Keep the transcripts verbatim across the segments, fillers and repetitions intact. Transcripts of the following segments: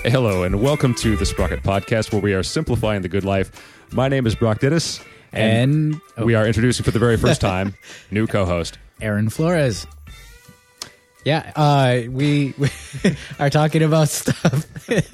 Hello, and welcome to the Sprocket Podcast, where we are simplifying the good life. My name is Brock Dittus, and, and oh. we are introducing for the very first time new co-host Aaron Flores. Yeah, uh, we, we are talking about stuff,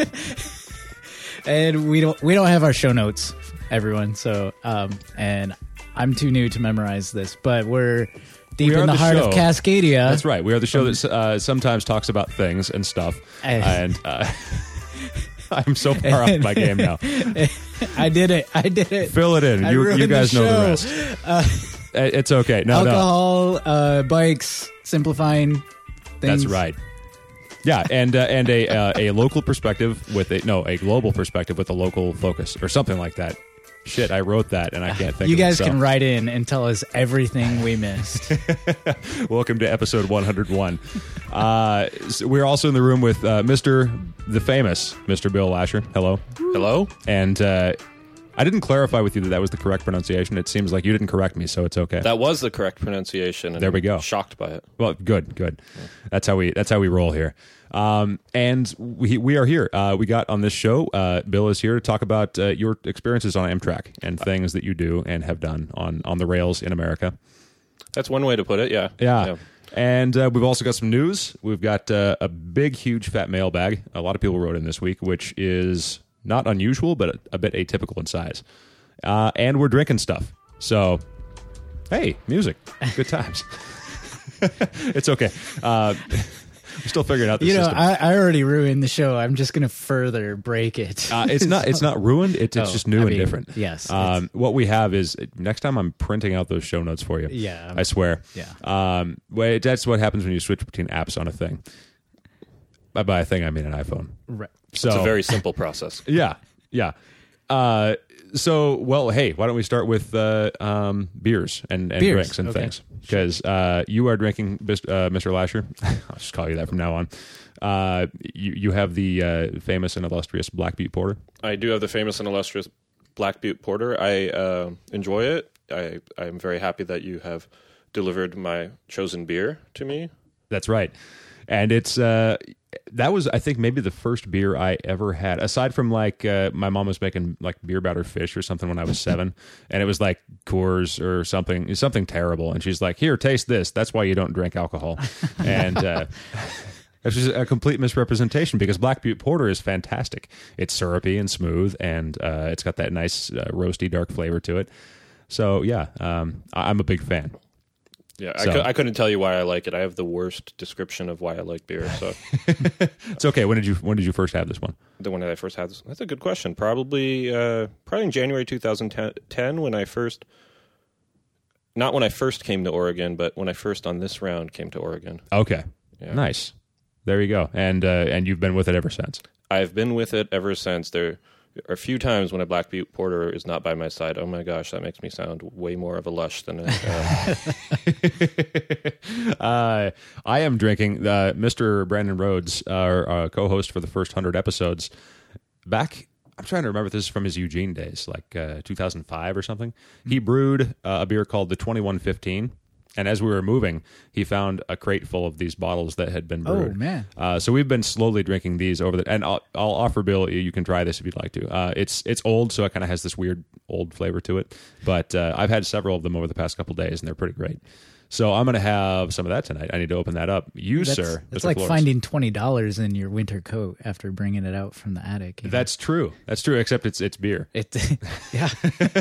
and we don't we don't have our show notes, everyone. So, um, and I'm too new to memorize this, but we're deep we in the, the heart show. of Cascadia. That's right. We are the show that uh, sometimes talks about things and stuff, and uh, I'm so far off my game now. I did it. I did it. Fill it in. I You, you guys the know the rest. Uh, it's okay. No, alcohol, no. Uh, bikes, simplifying things. That's right. Yeah, and uh, and a uh, a local perspective with a no a global perspective with a local focus or something like that. Shit, I wrote that and I can't think. You of guys it, so. can write in and tell us everything we missed. Welcome to episode one hundred one. Uh, so we're also in the room with uh, Mister the famous Mister Bill Lasher. Hello, hello, and. Uh, I didn't clarify with you that that was the correct pronunciation. It seems like you didn't correct me, so it's okay. That was the correct pronunciation. And there we go. I'm shocked by it. Well, good, good. Yeah. That's how we. That's how we roll here. Um, and we we are here. Uh, we got on this show. Uh, Bill is here to talk about uh, your experiences on Amtrak and things that you do and have done on on the rails in America. That's one way to put it. Yeah. Yeah. yeah. And uh, we've also got some news. We've got uh, a big, huge, fat mailbag. A lot of people wrote in this week, which is not unusual, but a, a bit atypical in size. Uh, and we're drinking stuff. So, hey, music. Good times. It's okay. Uh, we're still figuring out the you know, system. I, I already ruined the show. I'm just going to further break it. Uh, it's not It's not ruined. It's, it's oh, just new I and mean, different. Yes. Um, what we have is, next time I'm printing out those show notes for you. Yeah. I swear. Yeah. Um, well, that's what happens when you switch between apps on a thing. By, by a thing, I mean an iPhone. Right. So, it's a very simple process. Yeah, yeah. Uh, so, well, hey, why don't we start with uh, um, beers and, and beers. drinks and okay. things? Because uh, you are drinking, uh, Mister Lasher. I'll just call you that from now on. Uh, you you have the uh, famous and illustrious Black Butte Porter. I do have the famous and illustrious Black Butte Porter. I uh, enjoy it. I I'm very happy that you have delivered my chosen beer to me. That's right. And it's uh, that was, I think, maybe the first beer I ever had, aside from like uh, my mom was making like beer battered fish or something when I was seven, and it was like Coors or something, something terrible. And she's like, "Here, taste this. That's why you don't drink alcohol." And uh, that's just a complete misrepresentation because Black Butte Porter is fantastic. It's syrupy and smooth, and uh, it's got that nice uh, roasty dark flavor to it. So yeah, um, I'm a big fan. Yeah, So. I, cu- I couldn't tell you why I like it. I have the worst description of why I like beer. So it's okay. When did you When did you first have this one? The one that I first had. This, that's a good question. Probably, uh, probably in January two thousand ten when I first, not when I first came to Oregon, but when I first on this round came to Oregon. Okay, yeah. Nice. There you go. And uh, and you've been with it ever since. I've been with it ever since. There are a few times when a Black Butte Porter is not by my side. Oh my gosh, that makes me sound way more of a lush than I uh, uh, I am drinking uh, Mister Brandon Rhodes, our uh, co-host for the first hundred episodes. Back, I'm trying to remember if this is from his Eugene days, like uh, two thousand five or something. He brewed uh, a beer called the twenty-one fifteen. And as we were moving, he found a crate full of these bottles that had been brewed. Oh, man. Uh, so we've been slowly drinking these over the... And I'll, I'll offer Bill, you can try this if you'd like to. Uh, it's it's old, so it kind of has this weird old flavor to it. But uh, I've had several of them over the past couple days, and they're pretty great. So I'm going to have some of that tonight. I need to open that up. You, that's, sir. It's Mister like Flores. finding twenty dollars in your winter coat after bringing it out from the attic. You know? That's true. That's true, except it's it's beer. It, yeah.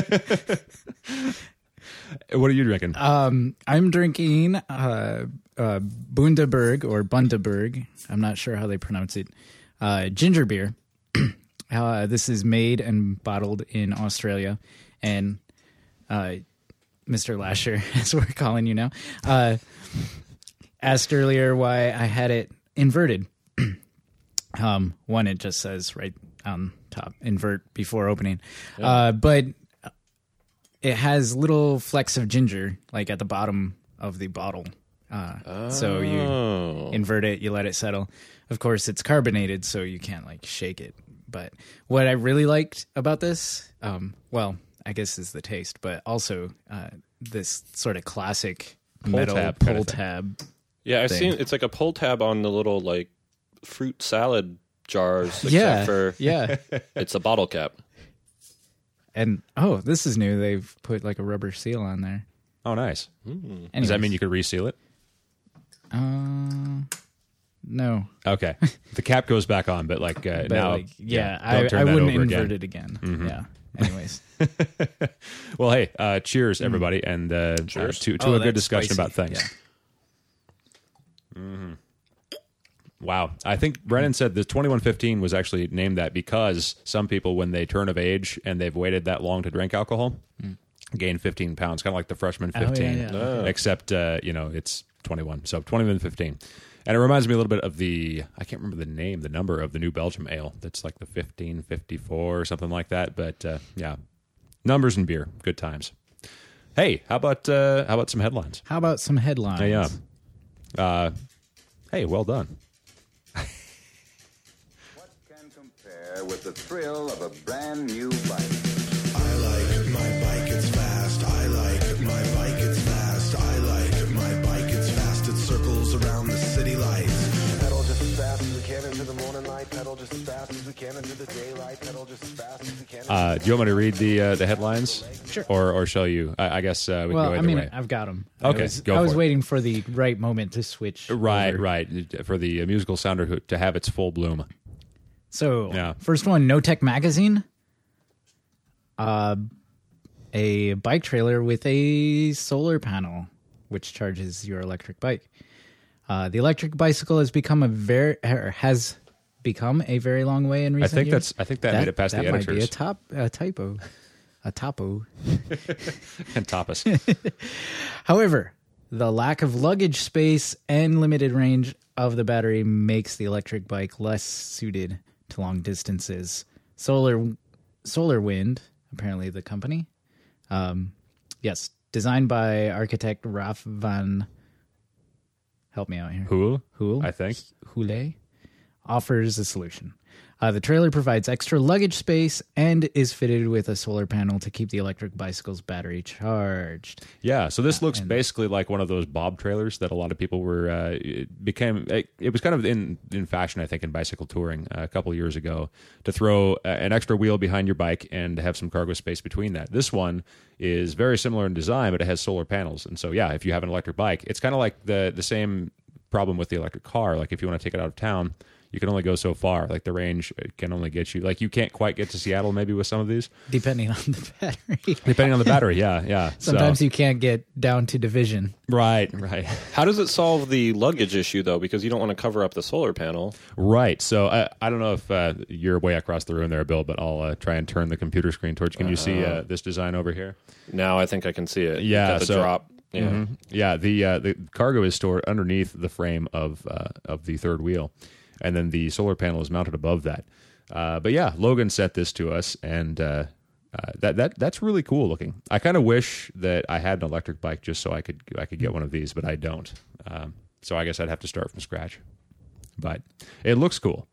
What are you drinking? Um, I'm drinking uh, uh, Bundaberg or Bundaberg. I'm not sure how they pronounce it. Uh, ginger beer. uh, this is made and bottled in Australia. And uh, Mister Lasher, as we're calling you now, uh, asked earlier why I had it inverted. um, one, it just says right on top, invert before opening. Yeah. Uh, but... It has little flecks of ginger, like at the bottom of the bottle. Uh, oh. So you invert it, you let it settle. Of course, it's carbonated, so you can't like shake it. But what I really liked about this, um, well, I guess is the taste, but also uh, this sort of classic pull metal tab pull tab. Yeah, I've thing. seen it's like a pull tab on the little like fruit salad jars, Yeah, except for yeah. it's a bottle cap. And oh, this is new. They've put like a rubber seal on there. Oh, nice. Anyways. Does that mean you could reseal it? Uh, no. Okay. The cap goes back on, but like uh, But now, like, yeah, don't I, turn I that wouldn't over invert again. Mm-hmm. it again. Yeah. Anyways, Well, hey, uh, cheers, everybody, and uh, Cheers. uh, to, to Oh, a good that's discussion spicy. about things. Yeah. Wow. I think Brennan said the twenty-one fifteen was actually named that because some people, when they turn of age and they've waited that long to drink alcohol, gain fifteen pounds, kind of like the freshman Oh, yeah, fifteen, yeah. Oh. except, uh, you know, it's twenty-one. So twenty-one fifteen. And it reminds me a little bit of the, I can't remember the name, the number of the New Belgium ale. That's like the fifteen fifty-four or something like that. But uh, yeah, numbers and beer, good times. Hey, how about uh, how about some headlines? How about some headlines? Yeah. Uh, hey, well done. What can compare with the thrill of a brand new bike? I like my bike, it's fast. I like my bike, it's fast. I like my bike, it's fast. It circles around the city lights. Pedal just as fast as we can into the morning light. Pedal just as fast as we can into the daylight. Pedal just as fast as we can. Uh, do you want me to read the uh, the headlines? Sure. Or or shall you? I, I guess uh, we Well, can go I either mean, way. I've got them. Okay, I was, go I for was it. waiting for the right moment to switch. Right, over. right. For the uh, musical sounder who- to have its full bloom. So, Yeah. first one, No Tech Magazine. Uh, a bike trailer with a solar panel, which charges your electric bike. Uh, the electric bicycle has become a very er, has become a very long way in recent I think years. that's. I think that, made it past that the might be a editors top a typo, a topo. and Tapas. However, the lack of luggage space and limited range of the battery makes the electric bike less suited to long distances. Solar Solar Wind, apparently the company. Um, yes, designed by architect Raf van. Help me out here. Hool, Hool? I think. Hule offers a solution. Uh, the trailer provides extra luggage space and is fitted with a solar panel to keep the electric bicycle's battery charged. Yeah, so this looks basically like one of those Bob trailers that a lot of people were uh, it became. It, it was kind of in in fashion, I think, in bicycle touring uh, a couple years ago to throw uh, an extra wheel behind your bike and have some cargo space between that. This one is very similar in design, but it has solar panels, and so yeah, if you have an electric bike, it's kind of like the the same problem with the electric car. Like if you want to take it out of town, you can only go so far. Like the range can only get you, like you can't quite get to Seattle maybe with some of these, Depending on the battery. depending on the battery. Yeah, yeah. Sometimes so, you can't get down to division. right, right, How does it solve the luggage issue though? Because you don't want to cover up the solar panel. right. So I, I don't know if uh, you're way across the room there, Bill, but I'll uh, try and turn the computer screen towards you. Can you see uh, this design over here? Now I think I can see it. Yeah, Got the so- drop. Yeah. Mhm. Yeah, the uh, the cargo is stored underneath the frame of uh, of the third wheel, and then the solar panel is mounted above that. Uh, but yeah, Logan sent this to us, and uh, uh, that that that's really cool looking. I kind of wish that I had an electric bike just so I could I could get one of these, but I don't. Um, so I guess I'd have to start from scratch. But it looks cool.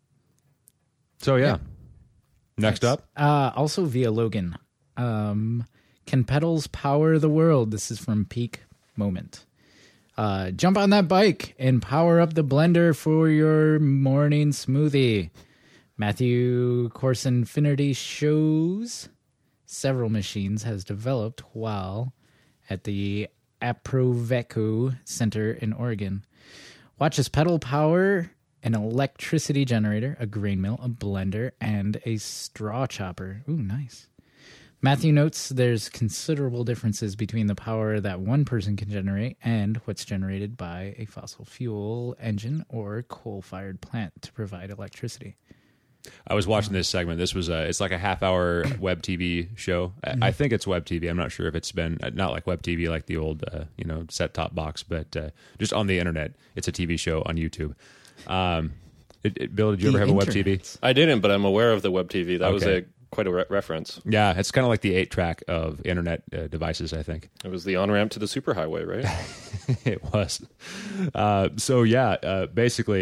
So yeah, Yeah. next up. Uh, also via Logan. Um, can pedals power the world? This is from Peak Moment. Uh, jump on that bike and power up the blender for your morning smoothie. Matthew Corson Finnerty shows several machines has developed while at the Aproveco Center in Oregon. Watch as pedal power an electricity generator, a grain mill, a blender, and a straw chopper. Ooh, nice. Matthew notes there's considerable differences between the power that one person can generate and what's generated by a fossil fuel engine or coal-fired plant to provide electricity. I was watching this segment. This was a, it's like a half hour web T V show. I- I think it's web T V. I'm not sure if it's been, uh, not like web T V like the old, uh, you know, set top box, but uh, just on the internet. It's a T V show on YouTube. Um, it, it, Bill, did you The ever have a web T V? internet. I didn't, but I'm aware of the web T V. That was Okay. a quite a re- reference. Yeah, it's kind of like the eight track of internet uh, devices, I think. It was the on ramp to the superhighway, right? It was. Uh, so yeah, uh, basically,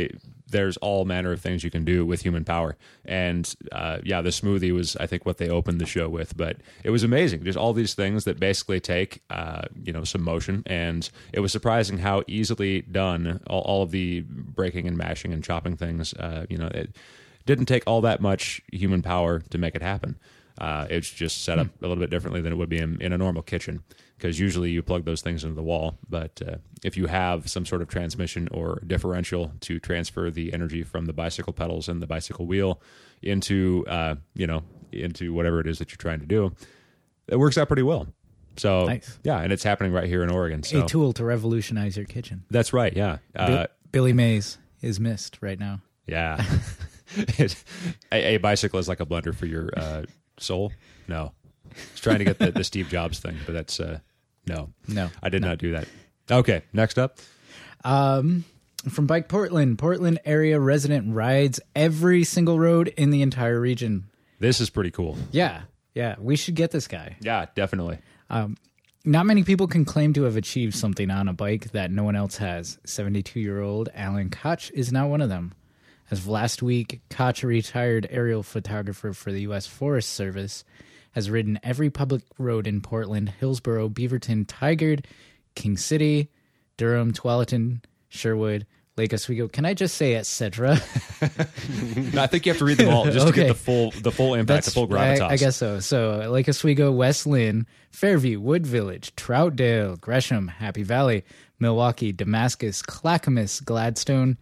there's all manner of things you can do with human power. And uh, yeah, the smoothie was, I think, what they opened the show with. But it was amazing. Just all these things that basically take, uh, you know, some motion. And it was surprising how easily done all, all of the breaking and mashing and chopping things. Uh, you know, it didn't take all that much human power to make it happen. Uh, it's just set up a little bit differently than it would be in, in a normal kitchen, because usually you plug those things into the wall. But uh, if you have some sort of transmission or differential to transfer the energy from the bicycle pedals and the bicycle wheel into, uh, you know, into whatever it is that you're trying to do, it works out pretty well. So Nice. yeah, and it's happening right here in Oregon. So A tool to revolutionize your kitchen. that's right. Yeah. Uh, Bill- Billy Mays is missed right now. yeah. It- a, a bicycle is like a blender for your uh, soul. No. It's trying to get the, the Steve Jobs thing, but that's uh, no. No, I did not do that. Okay, next up. Um, from Bike Portland, Portland area resident rides every single road in the entire region. This is pretty cool. Yeah, yeah, we should get this guy. Yeah, definitely. Not many people can claim to have achieved something on a bike that no one else has. seventy-two-year-old Alan Koch is now one of them. As of last week, Koch, a retired aerial photographer for the U S Forest Service, has ridden every public road in Portland, Hillsborough, Beaverton, Tigard, King City, Durham, Tualatin, Sherwood, Lake Oswego. Can I just say et cetera? No, I think you have to read them all just to Okay. get the full the full impact, the full gravitas. I, I guess so. So Lake Oswego, West Lynn, Fairview, Wood Village, Troutdale, Gresham, Happy Valley, Milwaukee, Damascus, Clackamas, Gladstone,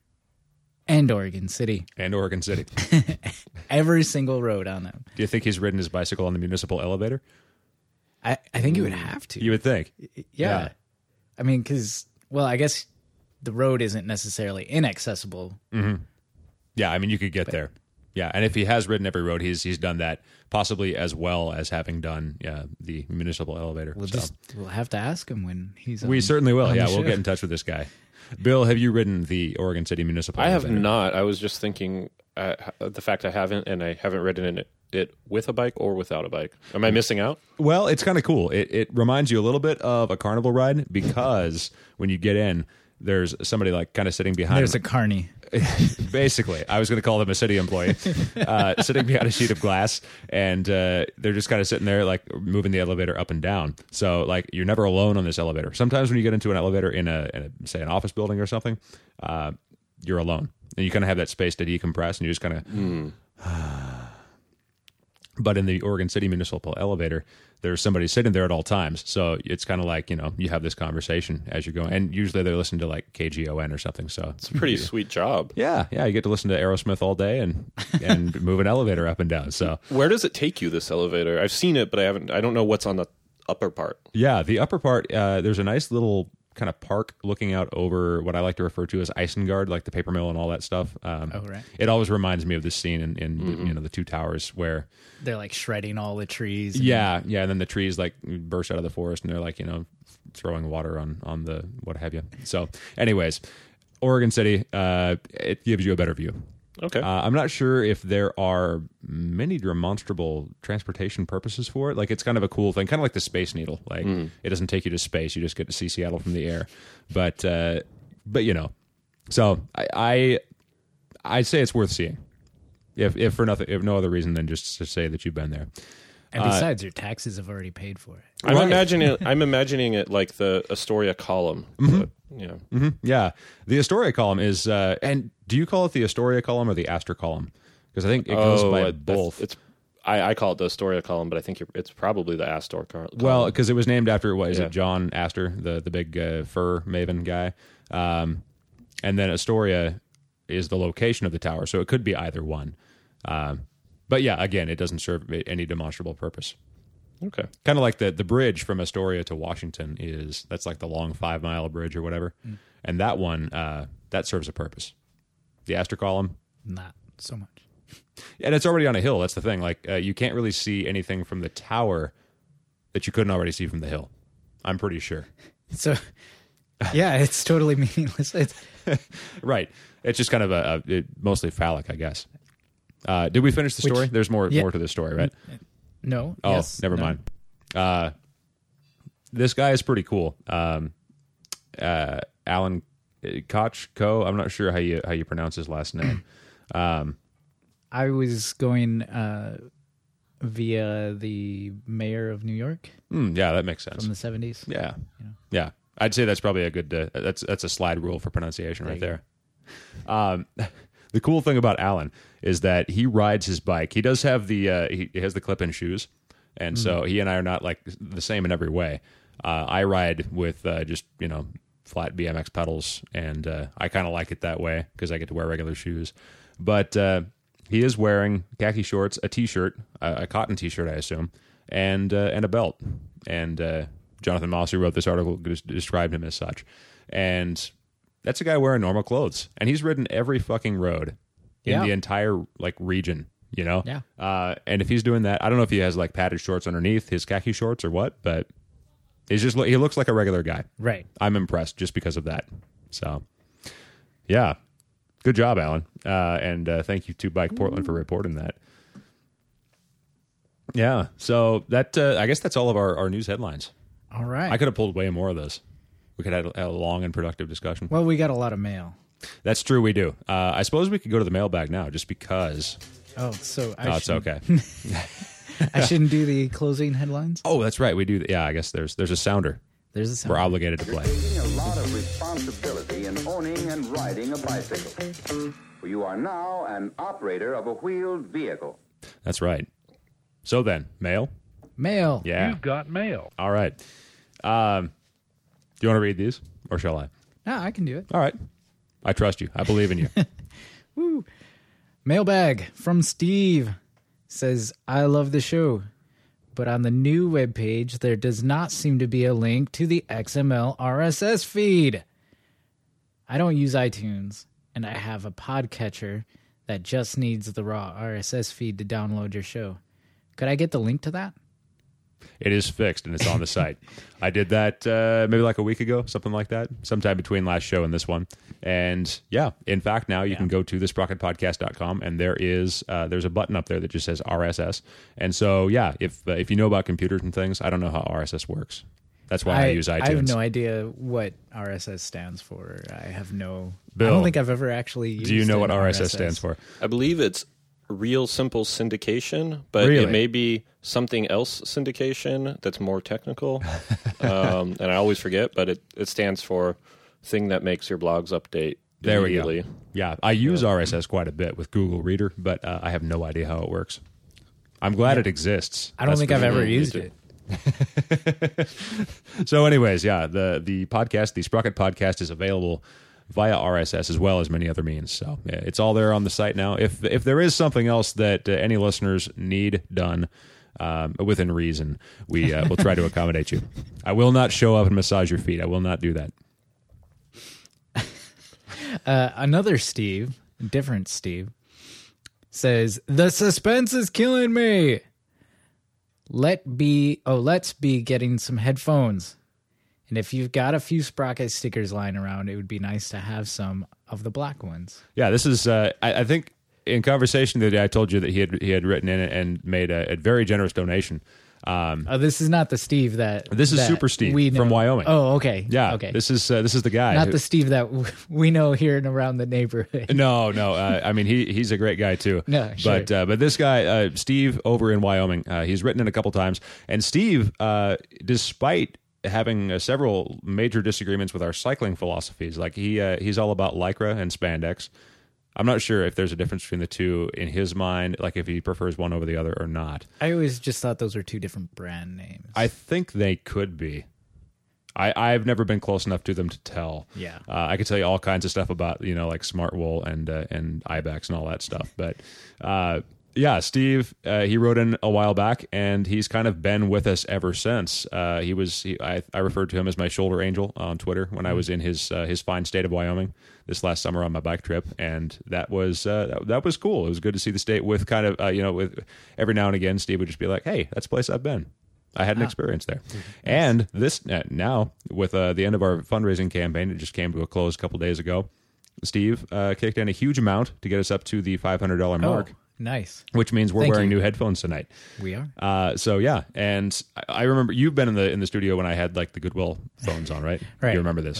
and Oregon City. And Oregon City. Every single road on them. Do you think he's ridden his bicycle on the municipal elevator? I, I think you would have to. You would think. yeah. yeah. I mean, because, well, I guess the road isn't necessarily inaccessible. Yeah, I mean, you could get there. Yeah, and if he has ridden every road, he's he's done that possibly as well as having done yeah, the municipal elevator. We'll So, just we'll have to ask him when he's on, we certainly will. on Yeah, the we'll show. get in touch with this guy. Bill, have you ridden the Oregon City municipal I have elevator? not. I was just thinking uh, the fact I haven't, and I haven't ridden it, it with a bike or without a bike. Am I missing out? Well, it's kind of cool. It it reminds you a little bit of a carnival ride because when you get in, there's somebody like kind of sitting behind. There's a carny. Basically, I was going to call them a city employee, uh, sitting behind a sheet of glass, and uh, they're just kind of sitting there, like moving the elevator up and down. So, like, you're never alone on this elevator. Sometimes when you get into an elevator in a, in a say, an office building or something, uh, you're alone, and you kind of have that space to decompress, and you just kind of. Mm. But in the Oregon City municipal elevator, there's somebody sitting there at all times. So it's kind of like, you know, you have this conversation as you're going. And usually they're listening to like K G O N or something. So It's a pretty sweet job. yeah, yeah, you get to listen to Aerosmith all day and and move an elevator up and down. So Where does it take you, this elevator? I've seen it, but I haven't. I don't know what's on the upper part. yeah, the upper part, uh, there's a nice little kind of park looking out over what I like to refer to as Isengard, like the paper mill and all that stuff. Um, Oh, right. It always reminds me of this scene in, in the, you know, the Two Towers where They're like shredding all the trees. and- yeah, yeah, and then the trees like burst out of the forest and they're like, you know, throwing water on on the what have you. So, anyways, Oregon City, uh, it gives you a better view. Okay. Uh, I'm not sure if there are many demonstrable transportation purposes for it. Like, it's kind of a cool thing, kind of like the Space Needle. Like, it doesn't take you to space; you just get to see Seattle from the air. But, uh, but you know, so I, I, I'd say it's worth seeing, if if for nothing, if no other reason than just to say that you've been there. And besides, your taxes have already paid for it. I'm right. imagining. It, I'm imagining it like the Astoria column. But, yeah. Mm-hmm. Yeah, the Astoria column is, uh, and do you call it the Astoria column or the Astor column? Because I think it goes Oh, by uh, that's- both. It's. I, I call it the Astoria column, but I think you're, it's probably the Astor column. Well, because it was named after what is Yeah. it, John Astor, the the big uh, fur maven guy, um, and then Astoria is the location of the tower, so it could be either one. Um, but yeah, again, it doesn't serve any demonstrable purpose. okay. Kind of like the the bridge from Astoria to Washington is that's like the long five mile bridge or whatever, and that one uh, that serves a purpose. The Astor column. Not so much. And it's already on a hill. That's the thing. Like, uh, you can't really see anything from the tower that you couldn't already see from the hill. I'm pretty sure. So, yeah, it's totally meaningless. It's, Right. It's just kind of a, a it, mostly phallic, I guess. Uh, did we finish the story? Which- There's more yeah. more to the story, right? no. Oh, yes, never no. mind. Uh, this guy is pretty cool. Um, uh, Alan Kochko. I'm not sure how you how you pronounce his last name. Um, I was going uh, via the mayor of New York mm, yeah, that makes sense. from the seventies. Yeah, yeah. I'd say that's probably a good. Uh, that's that's a slide rule for pronunciation right there. Um, the cool thing about Alan is that he rides his bike. He does have the uh, he, he has the clip-in shoes, and mm. so he and I are not like the same in every way. Uh, I ride with uh, just you know flat B M X pedals, and uh, I kind of like it that way because I get to wear regular shoes. But uh, he is wearing khaki shorts, a t-shirt, a, a cotton t-shirt, I assume, and uh, and a belt. And uh, Jonathan Moss, who wrote this article, described him as such. And that's a guy wearing normal clothes, and he's ridden every fucking road in Yeah. the entire like region. You know, Yeah. Uh, and if he's doing that, I don't know if he has like padded shorts underneath his khaki shorts or what, but he's just he looks like a regular guy. Right. I'm impressed just because of that. So, yeah, good job, Alan, uh, and uh, thank you to Bike Portland for reporting that. Yeah, so that uh, I guess that's all of our, our news headlines. All right. I could have pulled way more of those. We could have had a long and productive discussion. Well, we got a lot of mail. That's true, we do. Uh, I suppose we could go to the mailbag now, just because. Oh, so I Oh, it's shouldn't- okay. I shouldn't do the closing headlines. Oh, that's right. We do. Yeah, I guess there's there's a sounder. There's a sound. We're obligated to play. Taking a lot of responsibility in owning and riding a bicycle. You are now an operator of a wheeled vehicle. That's right. So then, mail? Mail. Yeah. You've got mail. All right. Um, do you want to read these, or shall I? Ah, I can do it. All right. I trust you. I believe in you. Woo. Mailbag from Steve says, I love the show, but on the new webpage, there does not seem to be a link to the X M L R S S feed. I don't use iTunes, and I have a podcatcher that just needs the raw R S S feed to download your show. Could I get the link to that? It is fixed, and it's on the site. I did that uh, maybe like a week ago, something like that, sometime between last show and this one. And yeah, in fact, now you Yeah. can go to the sprocket podcast dot com, and there is uh, there's a button up there that just says R S S. And so, yeah, if uh, if you know about computers and things, I don't know how R S S works. That's why I, use iTunes. I have no idea what R S S stands for. I have no... I Bill, don't think I've ever actually used Do you know an what R S S stands for? I believe it's Real Simple Syndication, but Really? it may be something else syndication that's more technical. um, and I always forget, but it, it stands for thing that makes your blogs update There we immediately. go. Yeah, I use R S S quite a bit with Google Reader, but uh, I have no idea how it works. I'm glad it exists. I don't That's think for I've sure. ever used it. So, anyways, yeah, the the podcast, the Sprocket Podcast, is available via R S S as well as many other means. So yeah, it's all there on the site now. If if there is something else that uh, any listeners need done, um, within reason, we uh, will try to accommodate you. I will not show up and massage your feet. I will not do that. Uh, another Steve, different Steve, says, the suspense is killing me. Let be, oh, let's be getting some headphones. And if you've got a few Sprocket stickers lying around, it would be nice to have some of the black ones. Yeah, this is. Uh, I, I think in conversation the other day, I told you that he had he had written in it and made a, a very generous donation. Um, Oh, this is not the Steve that This is that Super Steve we know. from Wyoming. Oh, okay. yeah, okay. this is uh, this is the guy. not who- the Steve that w- we know here and around the neighborhood. No, no. Uh, I mean, he he's a great guy too. No, sure. But uh, but this guy, uh, Steve, over in Wyoming, uh, he's written it a couple times. And Steve, uh, despite having uh, several major disagreements with our cycling philosophies, like he uh, he's all about Lycra and spandex. I'm not sure if there's a difference between the two in his mind, like if he prefers one over the other or not. I always just thought those were two different brand names. I think they could be. I, I've never been close enough to them to tell. Yeah. uh, I could tell you all kinds of stuff about, you know, like Smart Wool and uh, and Ibex and all that stuff. But uh, yeah, Steve, uh, he wrote in a while back, and he's kind of been with us ever since. Uh, he was he, I, I referred to him as my shoulder angel on Twitter when I was in his uh, his fine state of Wyoming this last summer on my bike trip, and that was uh, that, that was cool. It was good to see the state with kind of uh, you know with every now and again Steve would just be like, hey, that's a place I've been. I had an experience there. And this uh, now, with uh, the end of our fundraising campaign, it just came to a close a couple days ago. Steve uh, kicked in a huge amount to get us up to the five hundred dollars mark, Oh, nice. which means we're Thank wearing you. new headphones tonight. We are. Uh, so yeah, and I, I remember you've been in the in the studio when I had like the Goodwill phones on, right? Right, You remember this? right.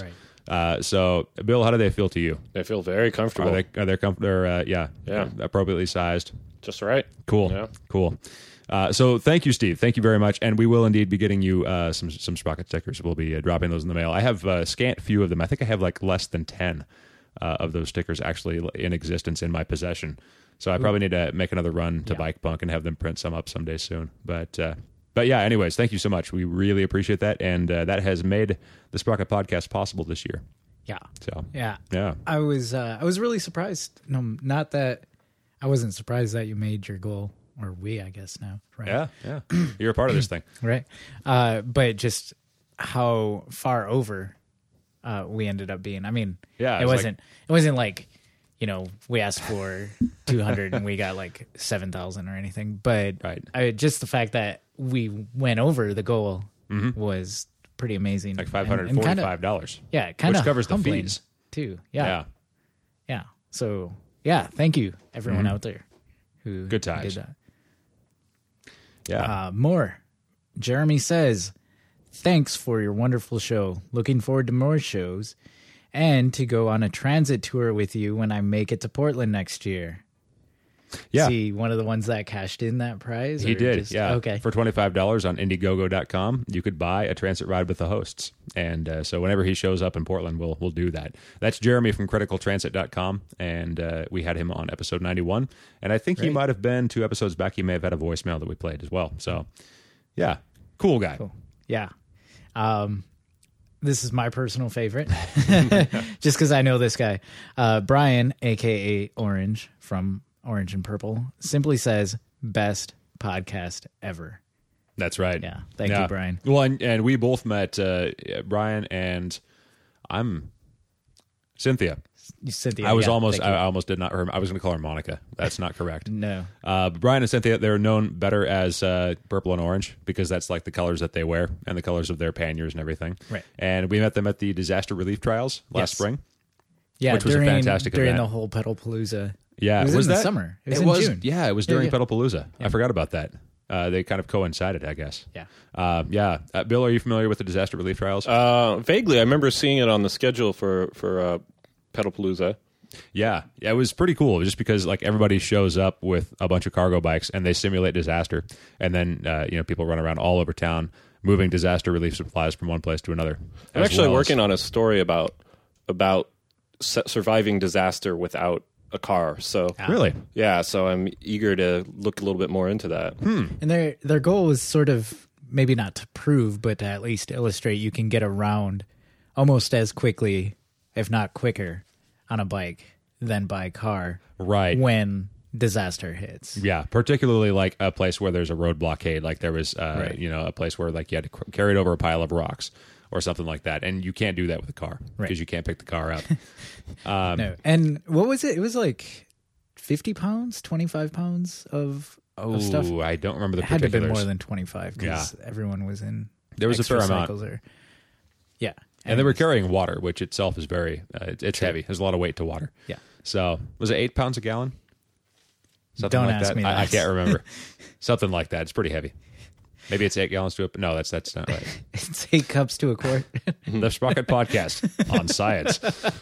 Uh, so, Bill, how do they feel to you? They feel very comfortable. Are they are they com- they're uh, yeah Yeah. appropriately sized? Just right. Cool, Yeah. cool. Uh, so thank you, Steve. Thank you very much, and we will indeed be getting you uh, some some Sprocket stickers. We'll be uh, dropping those in the mail. I have a scant few of them. I think I have like less than ten uh, of those stickers actually in existence in my possession. So I probably need to make another run to Yeah. Bike Punk and have them print some up someday soon. But uh, but yeah, anyways, thank you so much. We really appreciate that, and uh, that has made the Sprocket Podcast possible this year. Yeah. So Yeah. yeah. I was uh, I was really surprised. No, not that I wasn't surprised that you made your goal, or we, I guess now, right? Yeah, yeah. You're a part of this thing. Right. Uh, but just how far over uh, we ended up being. I mean, Yeah, it it's wasn't. it wasn't like, you know, we asked for two hundred and we got like seven thousand or anything. But Right. I, just the fact that we went over the goal was pretty amazing. Like five And- hundred and kinda- forty-five dollars. Yeah, kind of which covers the humbling fees. too. Yeah. Yeah. Yeah. So yeah, thank you everyone out there who Good who times. did that. Yeah. Uh, more. Jeremy says, thanks for your wonderful show. Looking forward to more shows and to go on a transit tour with you when I make it to Portland next year. yeah. See, one of the ones that cashed in that prize? He or did, just- yeah. Okay. For twenty-five dollars on Indiegogo dot com, you could buy a transit ride with the hosts. And uh, so whenever he shows up in Portland, we'll we'll do that. That's Jeremy from critical transit dot com, and uh, we had him on episode ninety-one. And I think he Great. might have been two episodes back. He may have had a voicemail that we played as well. So, yeah, cool guy. Cool. Yeah. Um, this is my personal favorite, just because I know this guy. Uh, Brian, a k a. Orange from Orange and Purple, simply says, best podcast ever. That's right. Yeah. Thank you, Brian. Well, and, and we both met uh, Brian and I'm Cynthia. Cynthia, I was yeah, almost, thank I you. almost did not. Her, I was going to call her Monica. That's not correct. No. Uh, but Brian and Cynthia, they're known better as uh, purple and orange because that's like the colors that they wear and the colors of their panniers and everything. Right. And we met them at the disaster relief trials last Yes. spring. Yeah, which was a during, fantastic during event. the whole Pedalpalooza. Yeah, it was, in that the summer. It was it in was, June. Yeah, it was Yeah, during yeah. Pedalpalooza. I forgot about that. Uh, they kind of coincided, I guess. Yeah. Uh, yeah. Uh, Bill, are you familiar with the disaster relief trials? Uh, vaguely, I remember seeing it on the schedule for for uh, Pedalpalooza. Yeah, yeah, it was pretty cool. Just because like everybody shows up with a bunch of cargo bikes and they simulate disaster, and then uh, you know people run around all over town moving disaster relief supplies from one place to another. I'm as actually well working as- on a story about about su- surviving disaster without a car. So Really? yeah, so I'm eager to look a little bit more into that. And their their goal was sort of maybe not to prove, but to at least illustrate you can get around almost as quickly, if not quicker, on a bike than by car. Right. When disaster hits. Yeah, particularly like a place where there's a road blockade, like there was, uh, Right. you know, a place where like you had to c- carry it over a pile of rocks or something like that, and you can't do that with a car because Right. you can't pick the car up. Um, No. And what was it? It was like fifty pounds, twenty-five pounds of, of stuff. Oh, I don't remember the It had to have been particulars. more than twenty-five because everyone was in. There was a extra fair amount. cycles Or, yeah. and they were Anyways. carrying water, which itself is very, uh, it- it's heavy. There's a lot of weight to water. Yeah. So was it eight pounds a gallon? Something Don't like ask that. me I, I that. can't remember. Something like that. It's pretty heavy. Maybe it's eight gallons to a. No, that's that's not right. It's eight cups to a quart. The Sprocket Podcast on science.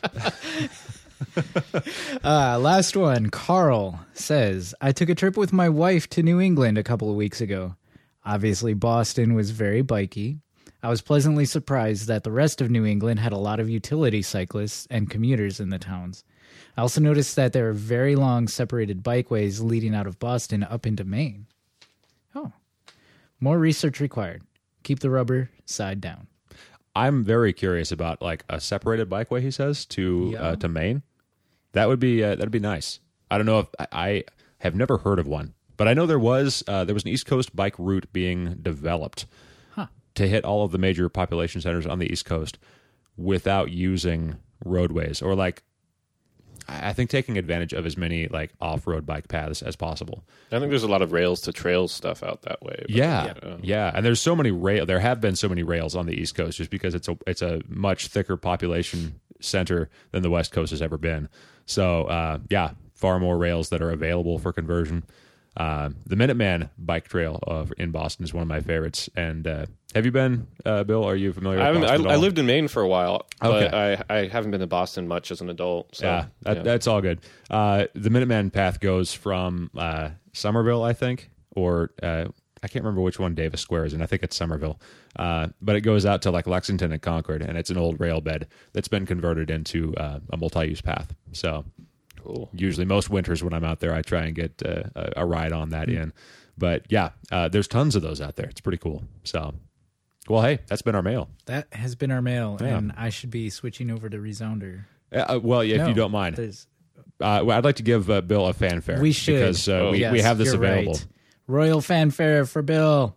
Uh, last one. Carl says, I took a trip with my wife to New England a couple of weeks ago. Obviously, Boston was very bikey. I was pleasantly surprised that the rest of New England had a lot of utility cyclists and commuters in the towns. I also noticed that there are very long separated bikeways leading out of Boston up into Maine. Oh. More research required. Keep the rubber side down. I'm very curious about like a separated bikeway. He says to Yeah. uh, to Maine. That would be uh, that'd be nice. I don't know if I, I have never heard of one, but I know there was uh, there was an East Coast bike route being developed Huh. to hit all of the major population centers on the East Coast without using roadways or like I I think taking advantage of as many like off road bike paths as possible. I think there's a lot of rails to trails stuff out that way. but, Yeah, uh, yeah, and there's so many rail. There have been so many rails on the East Coast just because it's a it's a much thicker population center than the West Coast has ever been. So uh, yeah, far more rails that are available for conversion. Uh, the Minuteman bike trail of, in Boston is one of my favorites. And uh, have you been, uh, Bill? Are you familiar I, with haven't, Boston I, at I all? lived in Maine for a while, but Okay. I, I haven't been to Boston much as an adult. So, yeah, that, yeah. that's all good. Uh, the Minuteman path goes from uh, Somerville, I think, or uh, I can't remember which one Davis Square is in. I think it's Somerville. Uh, but it goes out to like Lexington and Concord, and it's an old rail bed that's been converted into uh, a multi-use path. So Cool. usually most winters when I'm out there, I try and get uh, a, a ride on that in. But yeah, uh, there's tons of those out there. It's pretty cool. So, well, hey, that's been our mail. That has been our mail, Yeah. and I should be switching over to Resounder. Uh, well, yeah, if No, you don't mind, there's- uh, well, I'd like to give uh, Bill a fanfare. We should. because uh, Oh, we, yes, we have this you're available. right. Royal fanfare for Bill.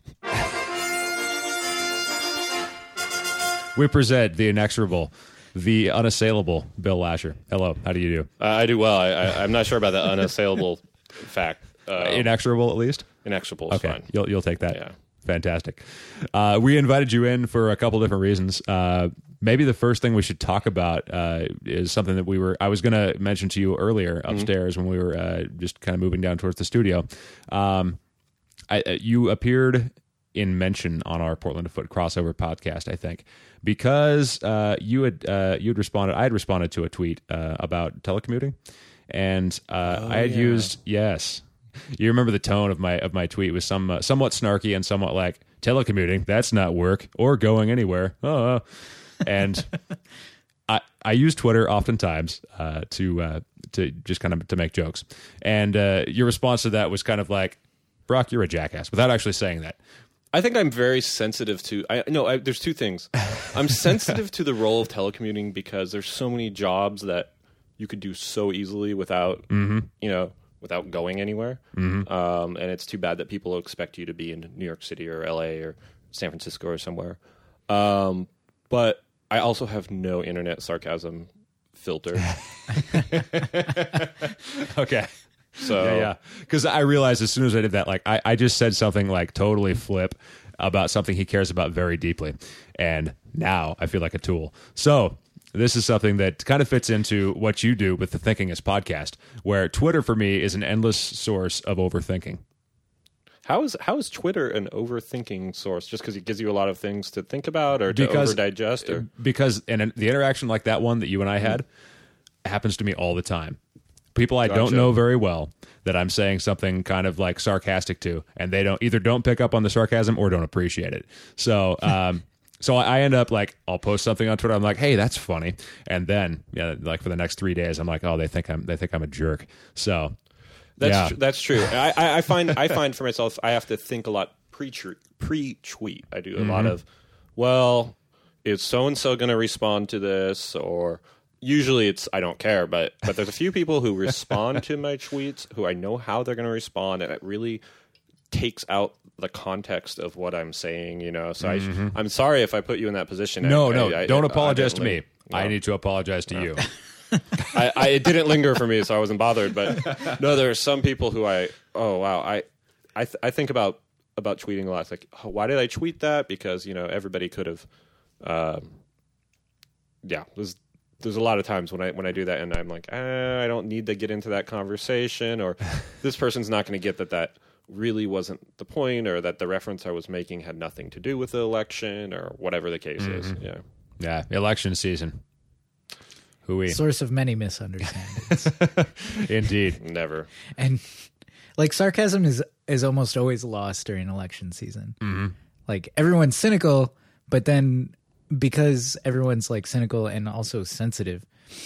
We present the inexorable, the unassailable Bill Lasher. Hello, how do you do? Uh, I do well. I, I, I'm not sure about the unassailable fact. Uh, Inexorable, at least. inexorable is Okay, fine. you'll you'll take that. Yeah. Fantastic. Uh, we invited you in for a couple different reasons. Uh, maybe the first thing we should talk about uh, is something that we were. I was going to mention to you earlier upstairs when we were uh, just kind of moving down towards the studio. Um, I, uh, you appeared in mention on our Portland to Foot crossover podcast, I think, because uh, you had uh, you had responded. I had responded to a tweet uh, about telecommuting, and uh, I had yeah. used yes. You remember the tone of my of my tweet was some uh, somewhat snarky and somewhat like telecommuting. That's not work or going anywhere. Oh, and I I use Twitter oftentimes uh, to uh, to just kind of to make jokes. And uh, your response to that was kind of like, Brock, you're a jackass, without actually saying that. I think I'm very sensitive to. I no. I, there's two things. I'm sensitive to the role of telecommuting because there's so many jobs that you could do so easily without, Mm-hmm. you know, without going anywhere. Mm-hmm. Um, and it's too bad that people expect you to be in New York City or L A or San Francisco or somewhere. Um, but I also have no internet sarcasm filter. Okay. So Yeah, yeah. Because I realized as soon as I did that, like I, I just said something like totally flip about something he cares about very deeply, and now I feel like a tool. So this is something that kind of fits into what you do with the Thinking Is podcast, where Twitter for me is an endless source of overthinking. How is how is Twitter an overthinking source? Just because it gives you a lot of things to think about or to Because- overdigest? Or Because and the interaction like that one that you and I had happens to me all the time. People I don't Gotcha. know very well that I'm saying something kind of like sarcastic to, and they don't either don't pick up on the sarcasm or don't appreciate it. So, um, so I end up like I'll post something on Twitter. I'm like, hey, that's funny, and then yeah, like for the next three days, I'm like, oh, they think I'm they think I'm a jerk. So That's yeah. tr- that's true. I, I, I find I find for myself I have to think a lot pre pre tweet. I do a lot Mm-hmm. of, well, is so and so going to respond to this? Or usually it's I don't care, but but there's a few people who respond to my tweets who I know how they're going to respond, and it really takes out the context of what I'm saying. You know, so I sh- I'm sorry if I put you in that position. Mm-hmm. no, I, no, I- I- don't I apologize to didn't me. link- I no. need to apologize to you. I, I it didn't linger for me, so I wasn't bothered. But no, there are some people who I oh wow I I th- I think about about tweeting a lot. It's like, oh, why did I tweet that? Because you know everybody could have. Um, yeah, there's there's a lot of times when I when I do that, and I'm like, eh, I don't need to get into that conversation, or this person's not going to get that that really wasn't the point, or that the reference I was making had nothing to do with the election, or whatever the case is. Yeah. Yeah, election season. Hooey. Source of many misunderstandings. Indeed. Never. And like sarcasm is is almost always lost during election season. Mm-hmm. Like everyone's cynical, but then because everyone's like cynical and also sensitive,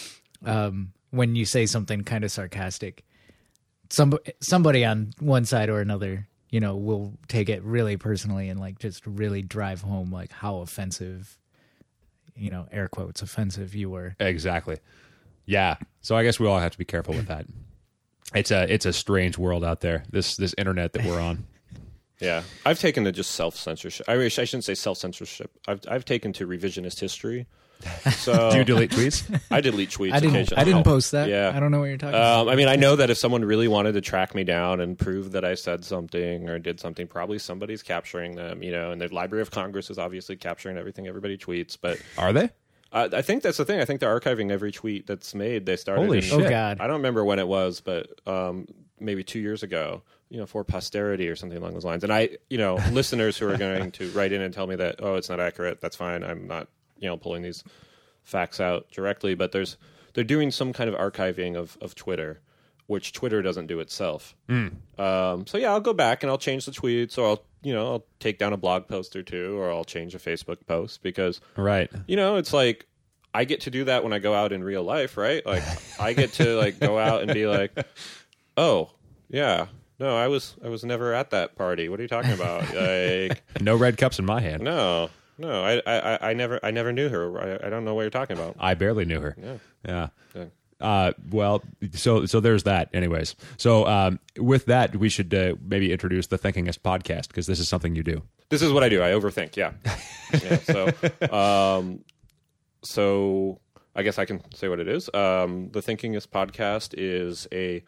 um, when you say something kind of sarcastic, some somebody on one side or another, you know, will take it really personally and like just really drive home like how offensive, you know, air quotes offensive you were. Exactly. Yeah. So I guess we all have to be careful with that. It's a it's a strange world out there. This this internet that we're on. Yeah, I've taken to just self censorship. I wish I shouldn't say self censorship. I've I've taken to revisionist history. So Do you delete tweets? I delete tweets I didn't occasionally. I didn't Oh, post that. Yeah, I don't know what you're talking about. Um, I mean, I know that if someone really wanted to track me down and prove that I said something or did something, probably somebody's capturing them. You know, and the Library of Congress is obviously capturing everything everybody tweets. But Are they? uh, I think that's the thing. I think they're archiving every tweet that's made. They started. Holy in, shit. Oh God. I don't remember when it was, but um, maybe two years ago, you know, for posterity or something along those lines. And I, you know, listeners who are going to write in and tell me that, oh, it's not accurate, that's fine. I'm not, you know, pulling these facts out directly, but there's they're doing some kind of archiving of, of Twitter, which Twitter doesn't do itself. Mm. Um, so yeah, I'll go back and I'll change the tweets, or I'll, you know, I'll take down a blog post or two, or I'll change a Facebook post, because, right, you know, it's like, I get to do that when I go out in real life, right? Like, I get to like go out and be like, oh, yeah, no, I was I was never at that party. What are you talking about? Like, no red cups in my hand. No, no, I I, I never I never knew her. I, I don't know what you're talking about. I barely knew her. Yeah, yeah. yeah. Uh, well, so so there's that. Anyways, so um, with that, we should uh, maybe introduce the Thinkingist podcast, because this is something you do. This is what I do. I overthink. Yeah. yeah so. Um, So I guess I can say what it is. Um, the Thinkingist podcast is a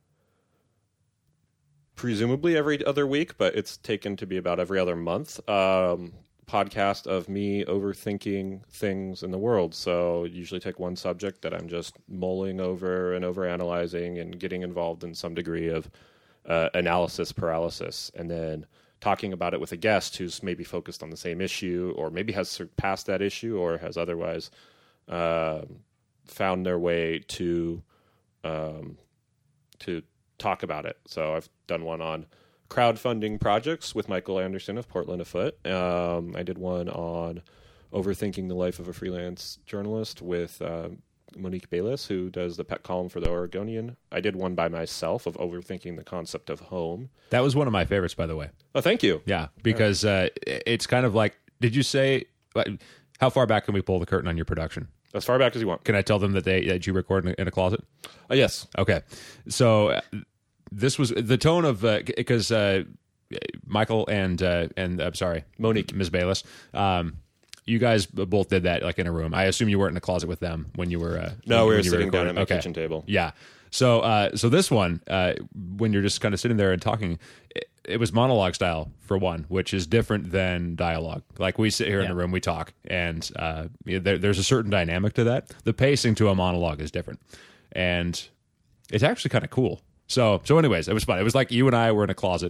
presumably every other week, but it's taken to be about every other month, um, podcast of me overthinking things in the world. So usually take one subject that I'm just mulling over and overanalyzing and getting involved in some degree of uh, analysis paralysis, and then talking about it with a guest who's maybe focused on the same issue, or maybe has surpassed that issue, or has otherwise uh, found their way to um, to talk about it. So I've done one on crowdfunding projects with Michael Anderson of Portland Afoot. Um, I did one on overthinking the life of a freelance journalist with uh, Monique Bayless, who does the pet column for the Oregonian. I did one by myself of overthinking the concept of home. That was one of my favorites, by the way. Oh, thank you. Yeah, because uh, it's kind of like, did you say, how far back can we pull the curtain on your production? As far back as you want. Can I tell them that they that you record in a, in a closet? Uh, yes. Okay. So uh, this was the tone of, because uh, uh, Michael and, uh, and I'm sorry, Monique. Miz Bayless, um, you guys both did that like in a room. I assume you weren't in a closet with them when you were. Uh, no, when, we were when sitting were down at my okay. kitchen table. Yeah. So, uh, so this one, uh, when you're just kind of sitting there and talking, it, it was monologue style for one, which is different than dialogue. Like we sit here Yeah. in a room, we talk, and uh, there, there's a certain dynamic to that. The pacing to a monologue is different, and it's actually kind of cool. So, so anyways, it was fun. It was like you and I were in a closet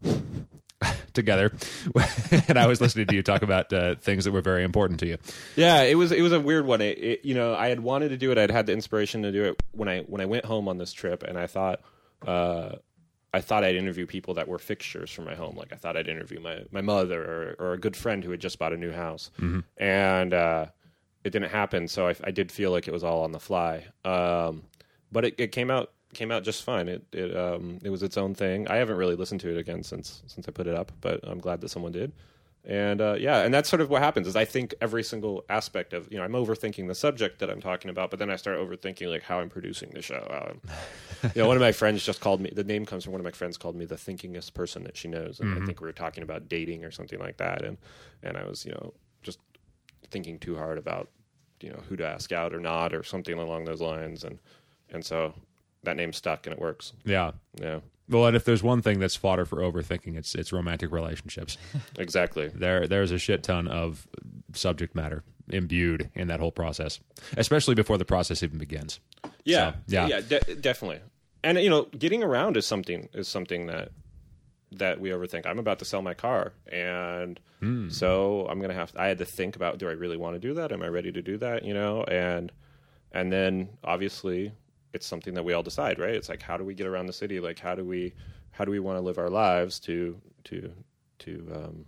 together, and I was listening to you talk about uh, things that were very important to you. Yeah, it was it was a weird one. It, it, you know, I had wanted to do it. I'd had the inspiration to do it when I when I went home on this trip, and I thought uh, I thought I'd interview people that were fixtures for my home. Like I thought I'd interview my my mother or, or a good friend who had just bought a new house, mm-hmm. and uh, it didn't happen. So I, I did feel like it was all on the fly, um, but it, it came out. Came out just fine. It it um it was its own thing. I haven't really listened to it again since since I put it up, but I'm glad that someone did. And uh, yeah, and that's sort of what happens. Is I think every single aspect of you know I'm overthinking the subject that I'm talking about, but then I start overthinking like how I'm producing the show. Um, you know, one of my friends just called me. The name comes from one of my friends called me the thinkingest person that she knows, and mm-hmm. I think we were talking about dating or something like that, and and I was you know just thinking too hard about you know who to ask out or not or something along those lines, and and so. That name stuck and it works. Yeah. Yeah. Well, and if there's one thing that's fodder for overthinking, it's it's romantic relationships. Exactly. There there's a shit ton of subject matter imbued in that whole process, especially before the process even begins. Yeah. So, yeah. Yeah, de- definitely. And you know, getting around is something is something that that we overthink. I'm about to sell my car, and mm. so I'm gonna have. To, I had to think about: do I really want to do that? Am I ready to do that? You know, and and then obviously. It's something that we all decide, right? It's like, how do we get around the city? Like, how do we, how do we want to live our lives to, to, to, um,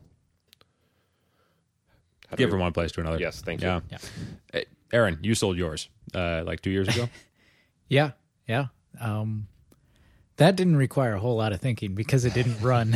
how do get we, from one place to another. Yes. Thank yeah. you. Yeah. Hey, Aaron, you sold yours, uh, like two years ago. Yeah. Yeah. Um, that didn't require a whole lot of thinking because it didn't run.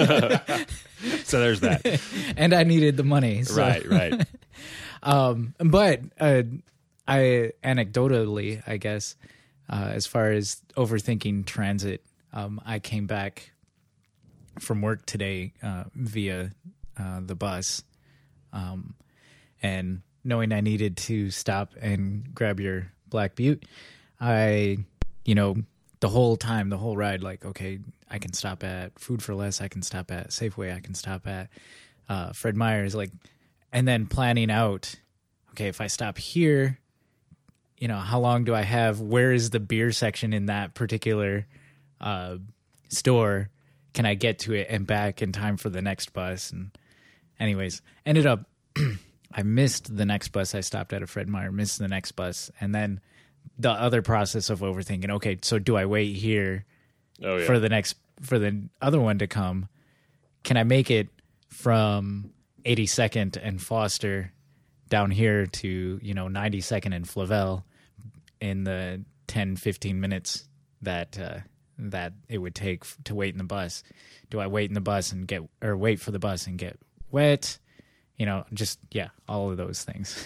So there's that. And I needed the money. So. Right. Right. um, but, uh, I, anecdotally, I guess, Uh, as far as overthinking transit, um, I came back from work today uh, via uh, the bus, um, and knowing I needed to stop and grab your Black Butte, I, you know, the whole time, the whole ride, like, okay, I can stop at Food for Less, I can stop at Safeway, I can stop at uh, Fred Meyer's, like, and then planning out, okay, if I stop here. You know, how long do I have? Where is the beer section in that particular uh, store can I get to it and back in time for the next bus? And anyways, ended up I missed the next bus. I stopped at a Fred Meyer, missed the next bus, and then the other process of overthinking. Okay, so do I wait here Oh, yeah. for the next for the other one to come? Can I make it from eighty-second and Foster down here to, you know, ninety-second and Flavel in the ten, fifteen minutes that uh, that it would take f- to wait in the bus? Do I wait in the bus and get, or wait for the bus and get wet? You know, just, yeah, all of those things.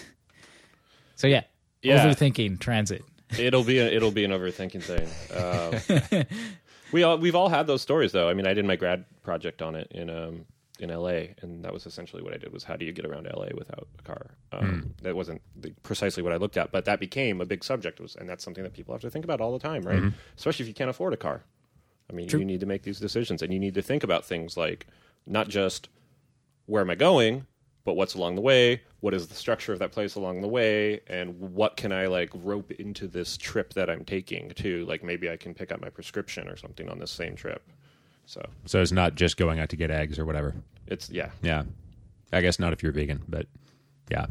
So, yeah, Yeah. overthinking transit. It'll be a, it'll be an overthinking thing. Um, we all we've all had those stories though. I mean, I did my grad project on it in um in L A, and that was essentially what I did. Was how do you get around L A without a car? Um, Mm. That wasn't the, precisely what I looked at, but that became a big subject. Was and that's something that people have to think about all the time, right? Mm-hmm. Especially if you can't afford a car. I mean, True. you need to make these decisions, and you need to think about things like not just where am I going, but what's along the way, what is the structure of that place along the way, and what can I like rope into this trip that I'm taking too? Like maybe I can pick up my prescription or something on this same trip. So So it's not just going out to get eggs or whatever. it's yeah. Yeah. I guess not if you're vegan, but yeah.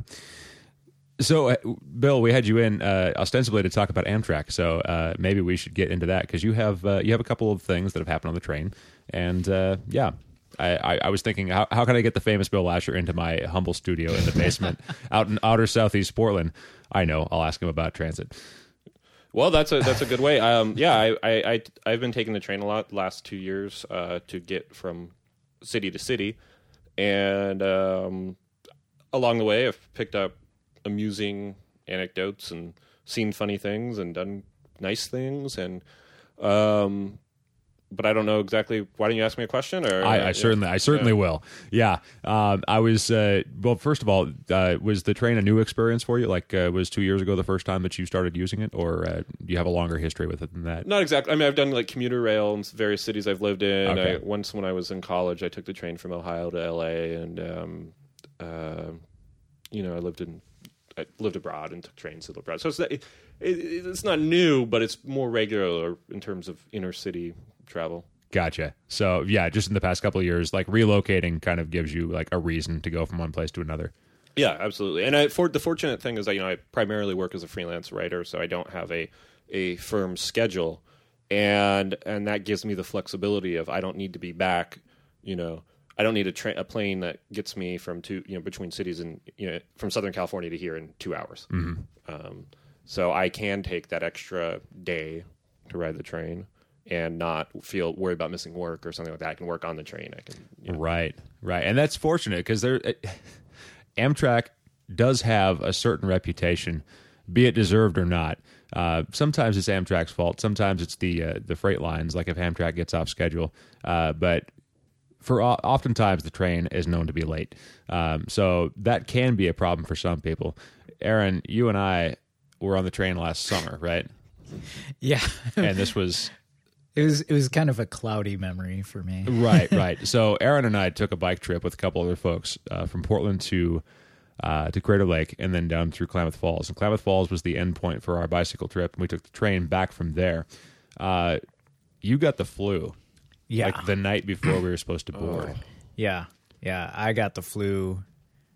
So, uh, Bill, we had you in uh, ostensibly to talk about Amtrak. So uh, maybe we should get into that because you have uh, you have a couple of things that have happened on the train, and uh, yeah. I, I, I was thinking, how, how can I get the famous Bill Lasher into my humble studio in the basement out in outer southeast Portland? I know. I'll ask him about transit. Well, that's a that's a good way. Um, yeah, I, I I I've been taking the train a lot the last two years uh, to get from city to city, and um, along the way, I've picked up amusing anecdotes and seen funny things and done nice things, and um, but I don't know exactly. Why don't you ask me a question? Or I, I certainly, I certainly Yeah. will. Yeah, um, I was. Uh, well, first of all, uh, was the train a new experience for you? Like, uh, was two years ago the first time that you started using it, or uh, do you have a longer history with it than that? Not exactly. I mean, I've done like commuter rail in various cities I've lived in. Okay. I, once when I was in college, I took the train from Ohio to L A, and um, uh, you know, I lived in, I lived abroad and took trains to abroad. So it's not, it, it, it's not new, but it's more regular in terms of inner city travel. Gotcha. So yeah, just in the past couple of years, like relocating kind of gives you like a reason to go from one place to another. Yeah, absolutely. And I, for the fortunate thing is that you know I primarily work as a freelance writer, so I don't have a a firm schedule, and and that gives me the flexibility of I don't need to be back. You know, I don't need a train a plane that gets me from two you know between cities and you know from Southern California to here in two hours. Mm-hmm. Um, so I can take that extra day to ride the train and not feel worried about missing work or something like that. I can work on the train. I can. You know. Right, right, and that's fortunate because there, it, Amtrak does have a certain reputation, be it deserved or not. Uh, sometimes it's Amtrak's fault. Sometimes it's the uh, the freight lines. Like if Amtrak gets off schedule, uh, but for o- oftentimes the train is known to be late. Um, so that can be a problem for some people. Aaron, you and I were on the train last summer, right? Yeah. And this was. It was it was kind of a cloudy memory for me. Right, right. So Aaron and I took a bike trip with a couple other folks uh, from Portland to uh, to Crater Lake and then down through Klamath Falls. And Klamath Falls was the end point for our bicycle trip, and we took the train back from there. Uh, you got the flu, Yeah. like the night before we were supposed to board. Yeah. Yeah. I got the flu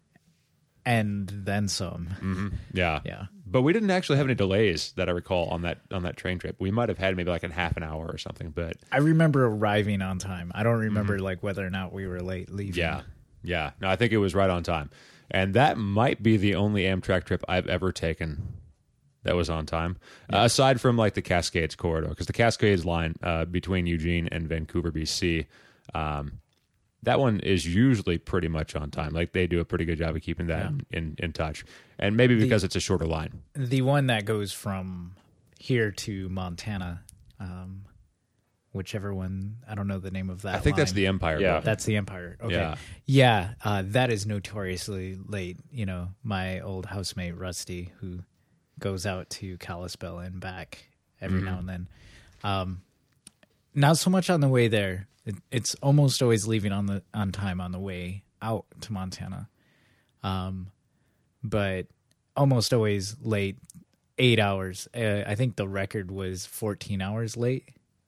and then some. Yeah, Yeah. But we didn't actually have any delays that I recall on that on that train trip. We might have had maybe like a half an hour or something, but I remember arriving on time. I don't remember like whether or not we were late leaving. yeah, yeah. No, I think it was right on time. And that might be the only Amtrak trip I've ever taken that was on time, uh, aside from like the Cascades corridor, because the Cascades line uh, between Eugene and Vancouver, B C, um, that one is usually pretty much on time. Like they do a pretty good job of keeping that in, in, in touch. And maybe because it's a shorter line. The one that goes from here to Montana, um, whichever one, I don't know the name of that I think that's line. the Empire. Yeah. one. That's the Empire. Okay. Yeah. Yeah. Uh, that is notoriously late. You know, my old housemate, Rusty, who goes out to Kalispell and back every now and then. Um, not so much on the way there. It, it's almost always leaving on the on time on the way out to Montana. Um, but almost always late, eight hours. Uh, I think the record was fourteen hours late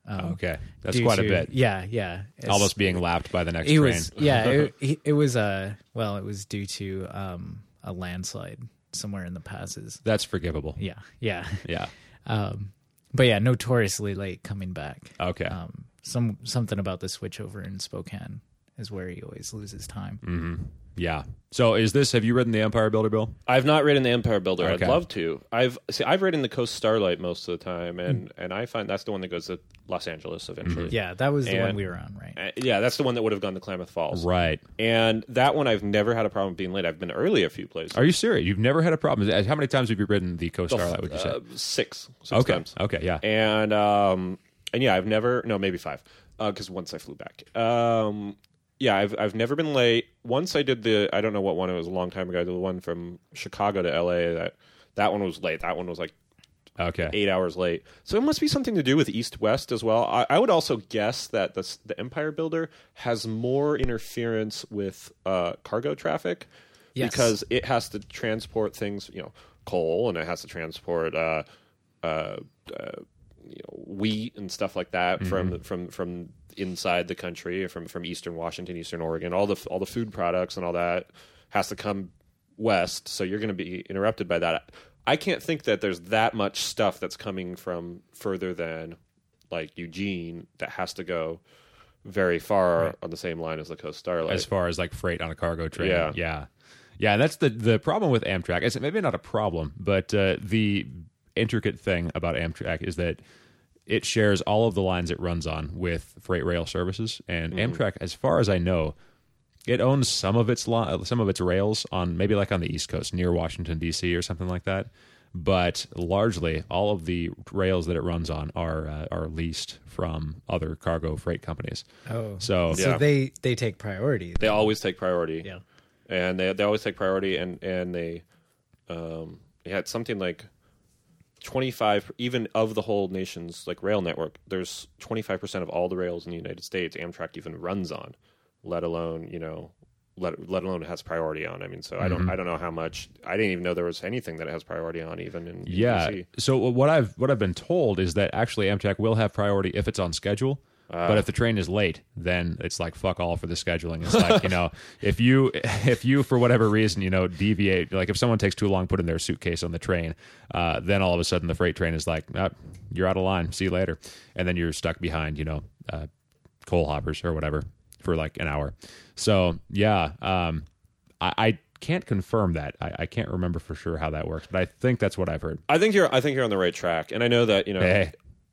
Um, Okay, that's due quite a to- bit. Yeah, yeah. It's- Almost being lapped by the next It train. was yeah. It, it it was uh well, it was due to um a landslide somewhere in the passes. That's forgivable. Yeah, yeah. Yeah. Um, but yeah, notoriously late coming back. Okay. Um, some something about the switchover in Spokane is where he always loses time. Mm. Yeah. So is this? Have you ridden the Empire Builder, Bill? I've not ridden the Empire Builder. Okay. I'd love to. I've see. I've ridden the Coast Starlight most of the time, Hmm. and and I find that's the one that goes to Los Angeles eventually. Yeah, that was the one And- we were on, right? Uh, yeah, that's the one that would have gone to Klamath Falls. Right. And that one I've never had a problem being late. I've been early a few places. Are you serious? You've never had a problem? How many times have you ridden the Coast Starlight? Would you say? Uh, six. Six okay. times. Okay. Yeah. And um, and yeah, I've never no maybe five because once I flew back. Um, yeah, I've I've never been late. Once I did the I don't know what one it was a long time ago. The one from Chicago to L A. That that one was late. That one was like Okay. eight hours late. So it must be something to do with East West as well. I, I would also guess that the the Empire Builder has more interference with uh, cargo traffic Yes. because it has to transport things, you know, coal, and it has to transport uh, uh, uh, you know, wheat and stuff like that from from from inside the country, from from Eastern Washington, Eastern Oregon. All the all the food products and all that has to come west. So you're going to be interrupted by that. I can't think that there's that much stuff that's coming from further than like Eugene that has to go very far Right. on the same line as the Coast Starlight. As far as like freight on a cargo train. Yeah. Yeah. Yeah. That's the, the problem with Amtrak. It's maybe not a problem, but uh, the intricate thing about Amtrak is that it shares all of the lines it runs on with freight rail services. And Amtrak, as far as I know, it owns some of its li- some of its rails on maybe like on the East Coast near Washington D C or something like that. But largely, all of the rails that it runs on are uh, are leased from other cargo freight companies. Oh, So so Yeah. they they take priority. They always take priority. Yeah. And they they always take priority, and and they um yeah, it's something like twenty-five even of the whole nation's like rail network. There's twenty-five percent of all the rails in the United States Amtrak even runs on, let alone, you know, let let alone it has priority on. I mean, so I don't I don't know how much. I didn't even know there was anything that it has priority on even in, in yeah. D C. So what I've what I've been told is that actually Amtrak will have priority if it's on schedule. But if the train is late, then it's like fuck all for the scheduling. It's like, you know, if you if you for whatever reason, you know, deviate, like if someone takes too long putting their suitcase on the train, uh, then all of a sudden the freight train is like, oh, you're out of line. See you later, and then you're stuck behind, you know, uh, coal hoppers or whatever for like an hour. So yeah, um, I, I can't confirm that. I, I can't remember for sure how that works, but I think that's what I've heard. I think you're I think you're on the right track, and I know that you know. Hey.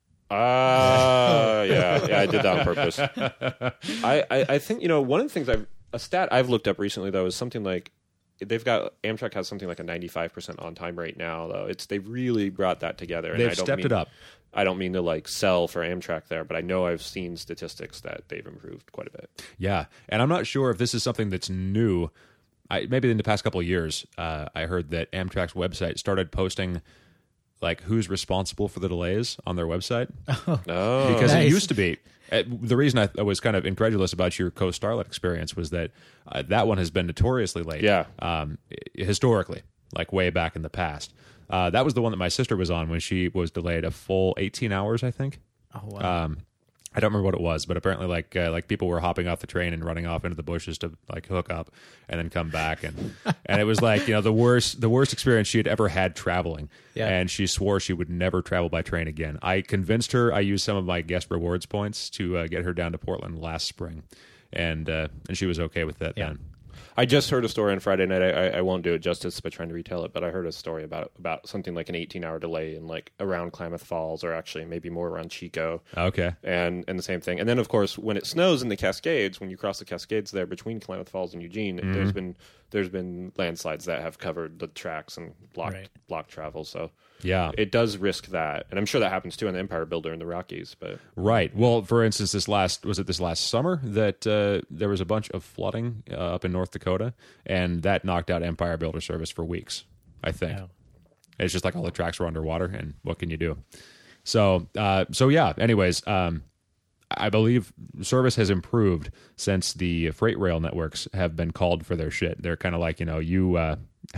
Ah, yeah, yeah, I did that on purpose. I, I, I think you know one of the things I've a stat I've looked up recently though is something like they've got Amtrak has something like a ninety-five percent on time rate now though. It's they've really brought that together. And They've I don't stepped mean, it up. I don't mean to like sell for Amtrak there, but I know I've seen statistics that they've improved quite a bit. Yeah, and I'm not sure if this is something that's new. I, maybe in the past couple of years, uh, I heard that Amtrak's website started posting like who's responsible for the delays on their website. Oh, Because it Nice. used to be. uh, The reason I, I was kind of incredulous about your Coast Starlight experience was that uh, that one has been notoriously late. Yeah. Um, i- historically, like way back in the past. Uh, that was the one that my sister was on when she was delayed a full eighteen hours, I think. Oh wow. Um, I don't remember what it was, but apparently, like uh, like people were hopping off the train and running off into the bushes to like hook up and then come back, and and it was like you know the worst the worst experience she had ever had traveling. Yeah. And she swore she would never travel by train again. I convinced her. I used some of my guest rewards points to uh, get her down to Portland last spring, and uh, and she was okay with that Yeah. then. I just heard a story on Friday night. I, I, I won't do it justice by trying to retell it, but I heard a story about about something like an eighteen hour delay in like around Klamath Falls, or actually maybe more around Chico. Okay. and and the same thing. And then of course when it snows in the Cascades, when you cross the Cascades there between Klamath Falls and Eugene, Mm-hmm. there's been there's been landslides that have covered the tracks and blocked Right. blocked travel. So Yeah. it does risk that, and I'm sure that happens too on the Empire Builder in the Rockies. But Right. Well, for instance, this last was it this last summer that uh, there was a bunch of flooding uh, up in North Dakota, and that knocked out Empire Builder service for weeks. I think Yeah. it's just like all the tracks were underwater, and what can you do? So, uh, so yeah. Anyways, um, I believe service has improved since the freight rail networks have been called for their shit. They're kind of like you know you. Uh,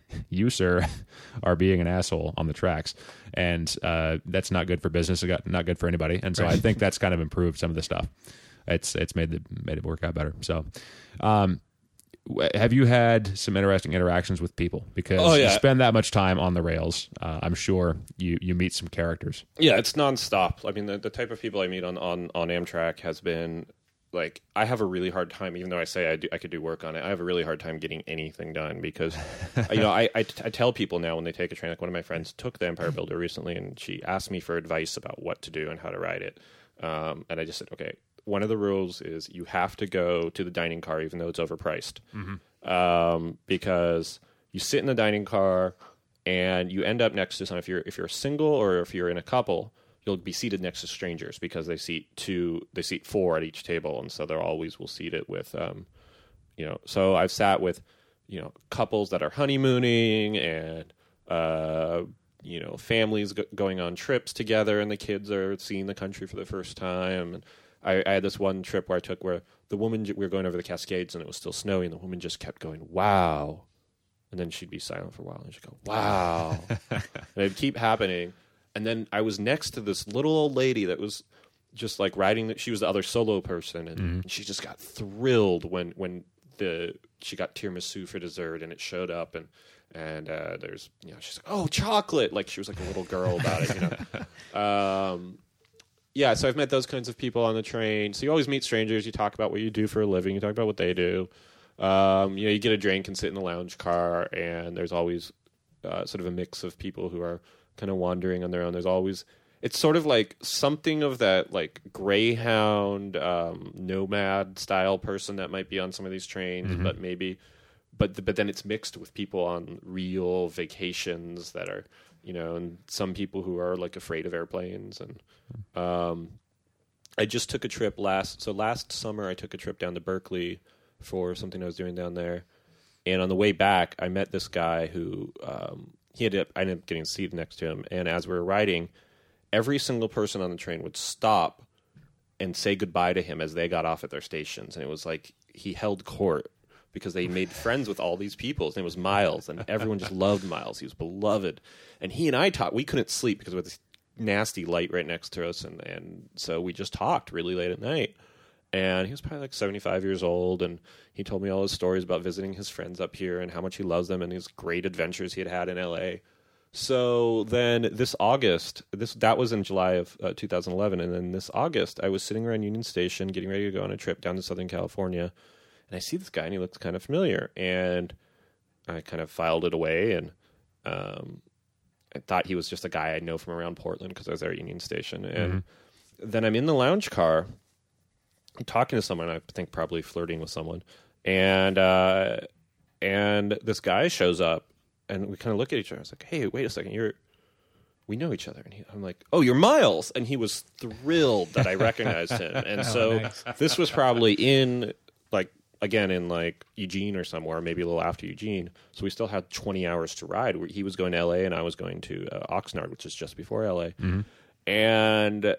you, sir, are being an asshole on the tracks, and uh, that's not good for business. It's not good for anybody. And so I think that's kind of improved some of the stuff. It's it's made the made it work out better. So, um, w- have you had some interesting interactions with people? Because Oh, yeah. you spend that much time on the rails, uh, I'm sure you you meet some characters. Yeah, it's nonstop. I mean, the, the type of people I meet on, on, on Amtrak has been like, I have a really hard time, even though I say I do, I could do work on it. I have a really hard time getting anything done because, you know, I, I, I tell people now when they take a train, like one of my friends took the Empire Builder recently, and she asked me for advice about what to do and how to ride it. Um, and I just said, okay, one of the rules is you have to go to the dining car, even though it's overpriced, mm-hmm. um, because you sit in the dining car and you end up next to someone. If you're if you're single or if you're in a couple, you'll be seated next to strangers because they seat two, they seat four at each table, and so they're always will seat it with, um, you know. So I've sat with, you know, couples that are honeymooning and, uh, you know, families go- going on trips together, and the kids are seeing the country for the first time. And I, I had this one trip where I took where the woman we were going over the Cascades and it was still snowy, and the woman just kept going, "Wow," and then she'd be silent for a while, and she'd go, "Wow," and it'd keep happening. And then I was next to this little old lady that was just like riding. The, she was the other solo person, and mm-hmm. she just got thrilled when when the she got tiramisu for dessert, and it showed up, and and uh, there's you know she's like, "Oh, chocolate!" Like she was like a little girl about it, you know. um, yeah, so I've met those kinds of people on the train. So you always meet strangers. You talk about what you do for a living. You talk about what they do. Um, you know, you get a drink and sit in the lounge car, and there's always uh, sort of a mix of people who are kind of wandering on their own. There's always, it's sort of like something of that like Greyhound um, nomad style person that might be on some of these trains, mm-hmm. but maybe, but but then it's mixed with people on real vacations that are, you know, and some people who are like afraid of airplanes. And um, I just took a trip last, so last summer I took a trip down to Berkeley for something I was doing down there, and on the way back I met this guy who. Um, He ended up, I ended up getting seated next to him, and as we were riding, every single person on the train would stop and say goodbye to him as they got off at their stations. And it was like he held court because they made friends with all these people. His name was Miles, and everyone just loved Miles. He was beloved. And he and I talked. We couldn't sleep because we had this nasty light right next to us, and, and so we just talked really late at night. And he was probably like seventy-five years old, and he told me all his stories about visiting his friends up here and how much he loves them and his great adventures he had had in L A. So then this August, this that was in July of uh, two thousand eleven, and then this August, I was sitting around Union Station getting ready to go on a trip down to Southern California, and I see this guy, and he looks kind of familiar, and I kind of filed it away, and um, I thought he was just a guy I know from around Portland because I was there at Union Station. And mm-hmm. then I'm in the lounge car, I'm talking to someone, I think probably flirting with someone, and uh, and this guy shows up, and we kind of look at each other. I was like, "Hey, wait a second, you're we know each other." And he, I'm like, "Oh, you're Miles," and he was thrilled that I recognized him. And oh, so nice. This was probably in like again in like Eugene or somewhere, maybe a little after Eugene. So we still had twenty hours to ride. He was going to L A, and I was going to uh, Oxnard, which is just before L A, mm-hmm. and.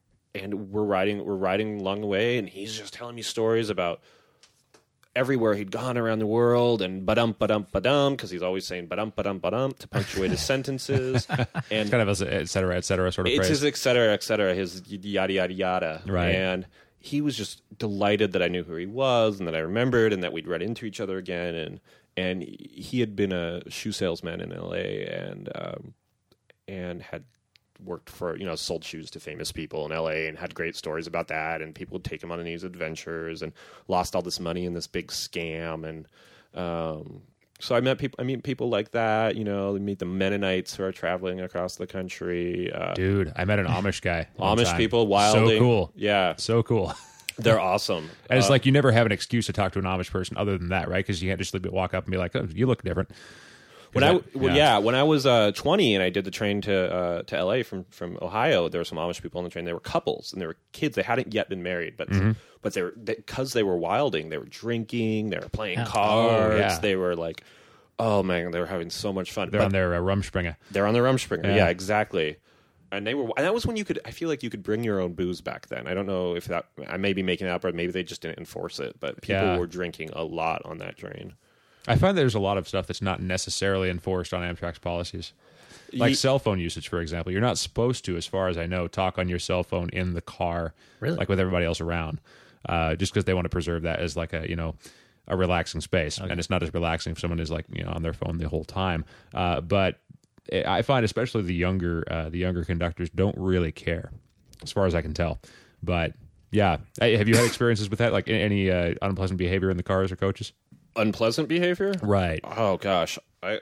And we're riding, we're riding along the way, and he's just telling me stories about everywhere he'd gone around the world, and ba-dum, ba-dum, ba-dum, because he's always saying ba-dum, ba-dum, ba-dum to punctuate his sentences. And it's kind of a et cetera, et cetera sort of it's phrase. his et cetera, et cetera, his yada, yada, yada. Right. And he was just delighted that I knew who he was and that I remembered and that we'd run into each other again. And and he had been a shoe salesman in L A and um, and had worked for, you know, sold shoes to famous people in L A and had great stories about that, and people would take him on these adventures and lost all this money in this big scam. And um, so I met people, I meet people like that, you know, I meet the Mennonites who are traveling across the country. Uh, Dude, I met an Amish guy. one Amish time. people, wilding. So cool. Yeah. So cool. They're awesome. And it's Uh, like you never have an excuse to talk to an Amish person other than that, right? Because you can't just walk up and be like, "Oh, you look different." When I that- well, yeah. when I was uh, twenty and I did the train to uh, to L A from, from Ohio, there were some Amish people on the train. They were couples and they were kids. They hadn't yet been married, but Mm-hmm. but they were because they, they were wilding. They were drinking. They were playing Yeah. cards. Oh, yeah. They were like, oh man, they were having so much fun. They're But on their uh, Rumspringa. they're on the Rumspringa. Yeah. Yeah. exactly. And they were. And that was when you could. I feel like you could bring your own booze back then. I don't know if that. I may be making that up, or maybe they just didn't enforce it. But people Yeah. were drinking a lot on that train. I find there's a lot of stuff that's not necessarily enforced on Amtrak's policies. Like Ye- cell phone usage, for example. You're not supposed to, as far as I know, talk on your cell phone in the car, Really? like with everybody else around, uh, just because they want to preserve that as like a, you know, a relaxing space. And it's not as relaxing if someone is like, you know, on their phone the whole time. Uh, but I find especially the younger, uh, the younger conductors don't really care, as far as I can tell. But yeah, Hey, have you had experiences with that? Like any uh, unpleasant behavior in the cars or coaches? Unpleasant behavior? Right. Oh gosh, I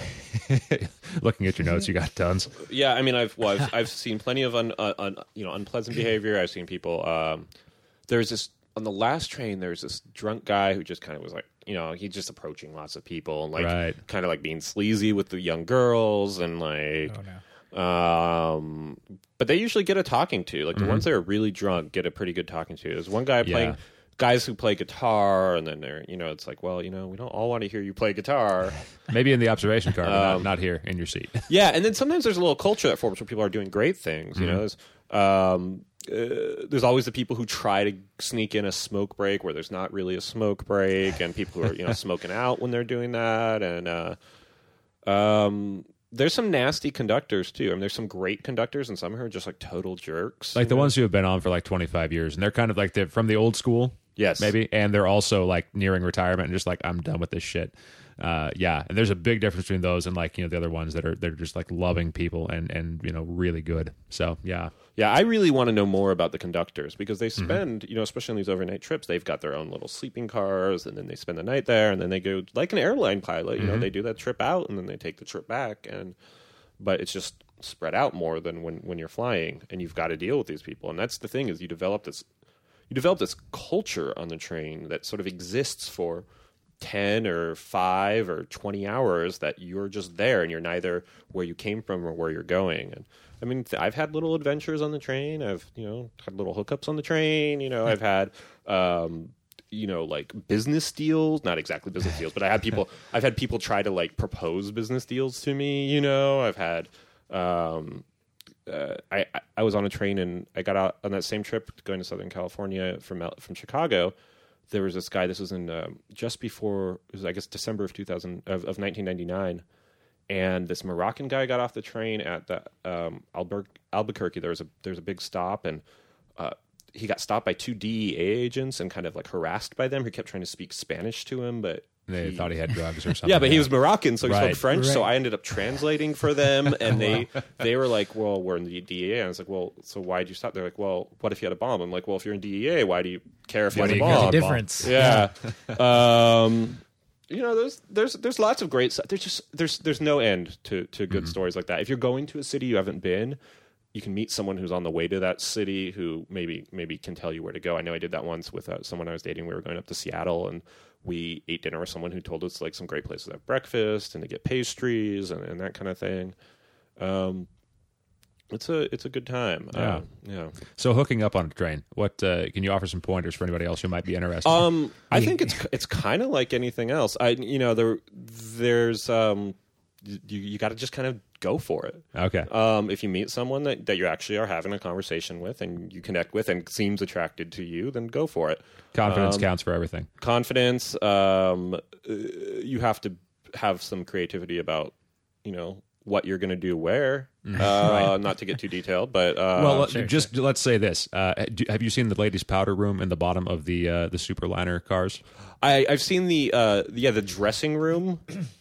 Looking at your notes, you got tons. yeah. I mean, I've well, I've, I've seen plenty of un, uh, un, you know unpleasant behavior. I've seen people. Um, there's this on the last train. There's this drunk guy who just kind of was like, you know, he's just approaching lots of people and like Right. kind of like being sleazy with the young girls and like. Oh, no. Um, but they usually get a talking to. Like the ones that are really drunk get a pretty good talking to. There's one guy playing. Yeah. Guys who play guitar, and then they're, you know, it's like, well, you know, we don't all want to hear you play guitar. Maybe in the observation car, but not, not here in your seat. Yeah, and then sometimes there's a little culture that forms where people are doing great things. You know, there's, um, uh, there's always the people who try to sneak in a smoke break where there's not really a smoke break, and people who are, you know, smoking out when they're doing that, and uh, um, there's some nasty conductors too. I mean, there's some great conductors, and some who are just like total jerks. Like you the know? ones who have been on for like twenty-five years, and they're kind of like they're from the old school. Yes. Maybe. And they're also like nearing retirement and just like, I'm done with this shit. Uh, yeah. And there's a big difference between those and like, you know, the other ones that are, they're just like loving people and, and, you know, really good. So, yeah. Yeah, I really want to know more about the conductors because they spend, you know, especially on these overnight trips, they've got their own little sleeping cars, and then they spend the night there, and then they go like an airline pilot. You know, they do that trip out, and then they take the trip back, and but it's just spread out more than when when you're flying, and you've got to deal with these people, and that's the thing is you develop this you develop this culture on the train that sort of exists for ten or five or twenty hours that you're just there and you're neither where you came from or where you're going. And I mean, th- I've had little adventures on the train. I've, you know, had little hookups on the train. You know, I've had, um, you know, like business deals, not exactly business deals, but I had people, I've had people try to like propose business deals to me. You know, I've had, um, Uh, I I was on a train and I got out on that same trip going to Southern California from from Chicago. There was this guy. This was in um, just before it was I guess December of two thousand of, of nineteen ninety-nine, and this Moroccan guy got off the train at the um, Albuquerque, Albuquerque. There was a there's a big stop and. Uh, he got stopped by two D E A agents and kind of like harassed by them who kept trying to speak Spanish to him, but They thought he had drugs or something. yeah, but he was Moroccan, so he Right. spoke French. So Right. I ended up translating for them, and they they were like, "Well, we're in the D E A." And I was like, "Well, so why did you stop?" They're like, "Well, what if you had a bomb?" I'm like, "Well, if you're in D E A, why do you care if you Why have do a you care? bomb?" The difference. Yeah. um, you know, there's there's there's lots of great stuff. There's just there's there's no end to to good Mm-hmm. stories like that. If you're going to a city you haven't been, you can meet someone who's on the way to that city who maybe maybe can tell you where to go. I know I did that once with uh, someone I was dating. We were going up to Seattle and we ate dinner with someone who told us like some great places to have breakfast and to get pastries and, and that kind of thing. Um, it's a it's a good time. Yeah. Uh, yeah. So hooking up on a train, what uh, can you offer some pointers for anybody else who might be interested? Um, I think it's it's kind of like anything else. I you know there there's um you you got to just kind of go for it. Okay. Um, if you meet someone that, that you actually are having a conversation with and you connect with and seems attracted to you, then go for it. Confidence um, counts for everything. Confidence. Um, uh, you have to have some creativity about you know what you're going to do where. Uh, Not to get too detailed, but uh, Well, let- just just let's say this: uh, do, have you seen the ladies' powder room in the bottom of the uh, the Superliner cars? I, I've seen the uh, yeah the dressing room.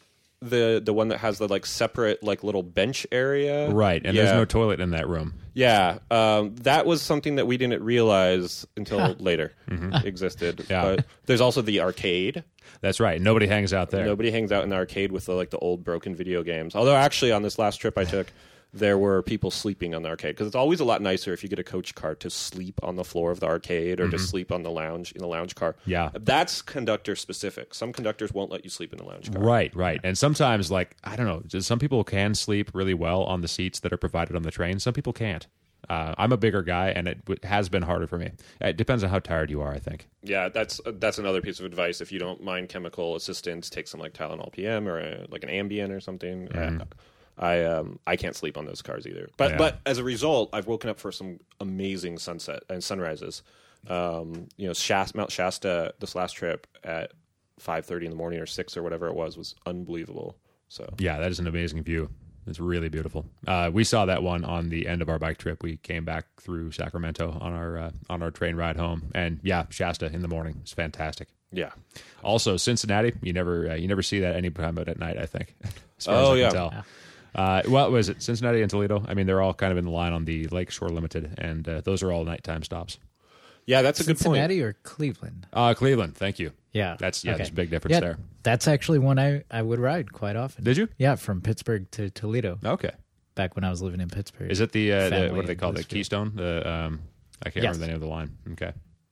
The the one that has the like separate like little bench area, Right, and yeah. there's no toilet in that room. Yeah, um, that was something that we didn't realize until later existed. Mm-hmm. Yeah. But there's also the arcade. That's right. Nobody hangs out there. Nobody hangs out in the arcade with the, like the old broken video games. Although actually, on this last trip I took, there were people sleeping on the arcade because it's always a lot nicer if you get a coach car to sleep on the floor of the arcade or to sleep on the lounge in the lounge car. Mm-hmm. Yeah. That's conductor specific. Some conductors won't let you sleep in the lounge car. Right, right. And sometimes, like, I don't know, just some people can sleep really well on the seats that are provided on the train. Some people can't. Uh, I'm a bigger guy, and it w- has been harder for me. It depends on how tired you are, I think. Yeah, that's that's another piece of advice. If you don't mind chemical assistance, take some like Tylenol P M or a, like an Ambien or something. Uh, I um I can't sleep on those cars either. But Yeah. but as a result, I've woken up for some amazing sunset and sunrises. Um, you know, Shasta, Mount Shasta. This last trip at five thirty in the morning or six or whatever it was was unbelievable. So Yeah, that is an amazing view. It's really beautiful. Uh, we saw that one on the end of our bike trip. We came back through Sacramento on our uh, on our train ride home, and yeah, Shasta in the morning is fantastic. yeah. Also, Cincinnati, you never uh, you never see that any time but at night, I think. As far as Oh, I can yeah. tell. Uh, what was it? Cincinnati and Toledo. I mean, they're all kind of in the line on the Lakeshore Limited, and uh, those are all nighttime stops. Yeah, that's a good point. Cincinnati or Cleveland? Uh, Cleveland, thank you. Yeah. That's yeah, Okay. there's a big difference Yeah, there. That's actually one I, I would ride quite often. Did you? Yeah, from Pittsburgh to Toledo. Okay. Back when I was living in Pittsburgh. Is it the, uh, the Family what do they in call it? The Blissfield. Keystone? The um, I can't Yes. remember the name of the line. Okay.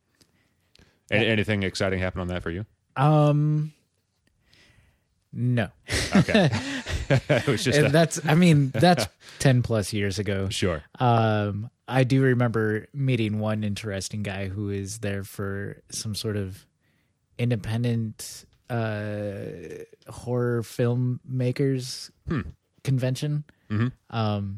Any, anything exciting happen on that for you? Um, no. Okay. It was just And a, that's, I mean, that's ten plus years ago. sure. Um, I do remember meeting one interesting guy who is there for some sort of independent uh, horror filmmakers convention. Um,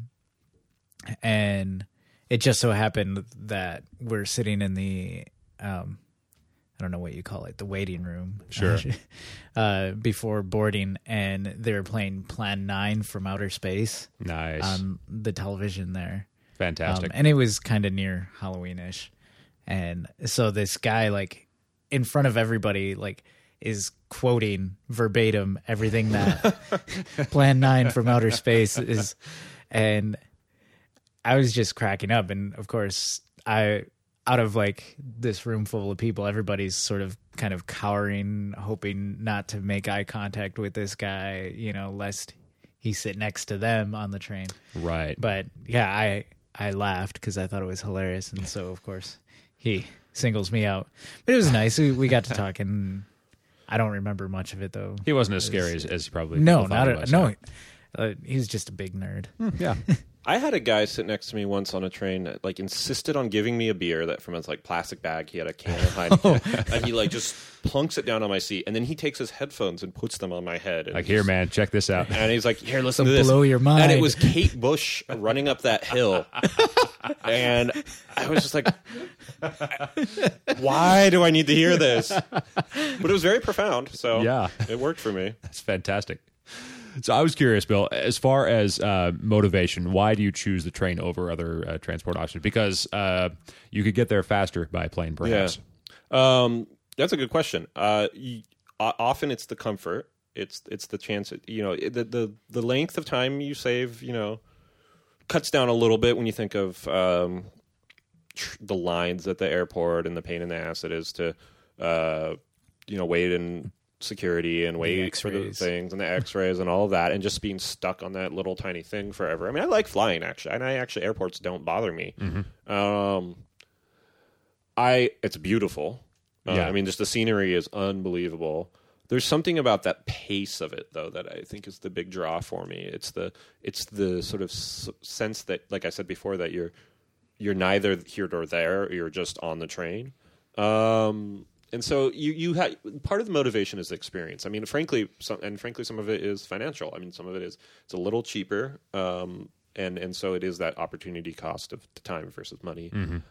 and it just so happened that we're sitting in the, um, I don't know what you call it, the waiting room. Sure. uh, before boarding, and they were playing Plan nine from Outer Space Nice. on the television there. Fantastic. Um, and it was kind of near Halloween-ish. And so this guy, like, in front of everybody, like, is quoting verbatim everything that Plan nine from Outer Space is. And I was just cracking up. And, of course, I... out of like this room full of people, everybody's sort of kind of cowering, hoping not to make eye contact with this guy, you know, lest he sit next to them on the train. right. But yeah, I I laughed because I thought it was hilarious, and so of course he singles me out. But it was nice. We, we got to talk, and I don't remember much of it though. He wasn't as scary as, as probably No, people thought not he at, was. no. Uh, he was just a big nerd. Yeah. I had a guy sit next to me once on a train that like insisted on giving me a beer that from his like plastic bag. He had a can of Heineken, and he like just plunks it down on my seat, and then he takes his headphones and puts them on my head. And Like, here, man, check this out. And he's like, "Here, listen So to this." blow your mind. And it was Kate Bush running up that hill, and I was just like, "Why do I need to hear this?" But it was very profound, so Yeah. it worked for me. That's fantastic. So I was curious, Bill, as far as uh, motivation, why do you choose the train over other uh, transport options? Because uh, you could get there faster by plane, perhaps. Yeah. Um, that's a good question. Uh, y- o- often it's the comfort. It's it's the chance. You know, the the the length of time you save. You know, cuts down a little bit when you think of um, tr- the lines at the airport and the pain in the ass it is to, uh, you know, wait in security and wait for the X-rays. things and the X-rays and all of that, and just being stuck on that little tiny thing forever. I mean, I like flying actually, and I actually airports don't bother me. Um, I it's beautiful. Uh, Yeah. I mean, just the scenery is unbelievable. There's something about that pace of it, though, that I think is the big draw for me. It's the it's the sort of s- sense that, like I said before, that you're you're neither here nor there. You're just on the train, um, and so you you ha- part of the motivation is the experience. I mean, frankly, some, and frankly, some of it is financial. I mean, some of it is it's a little cheaper, um, and and so it is that opportunity cost of time versus money.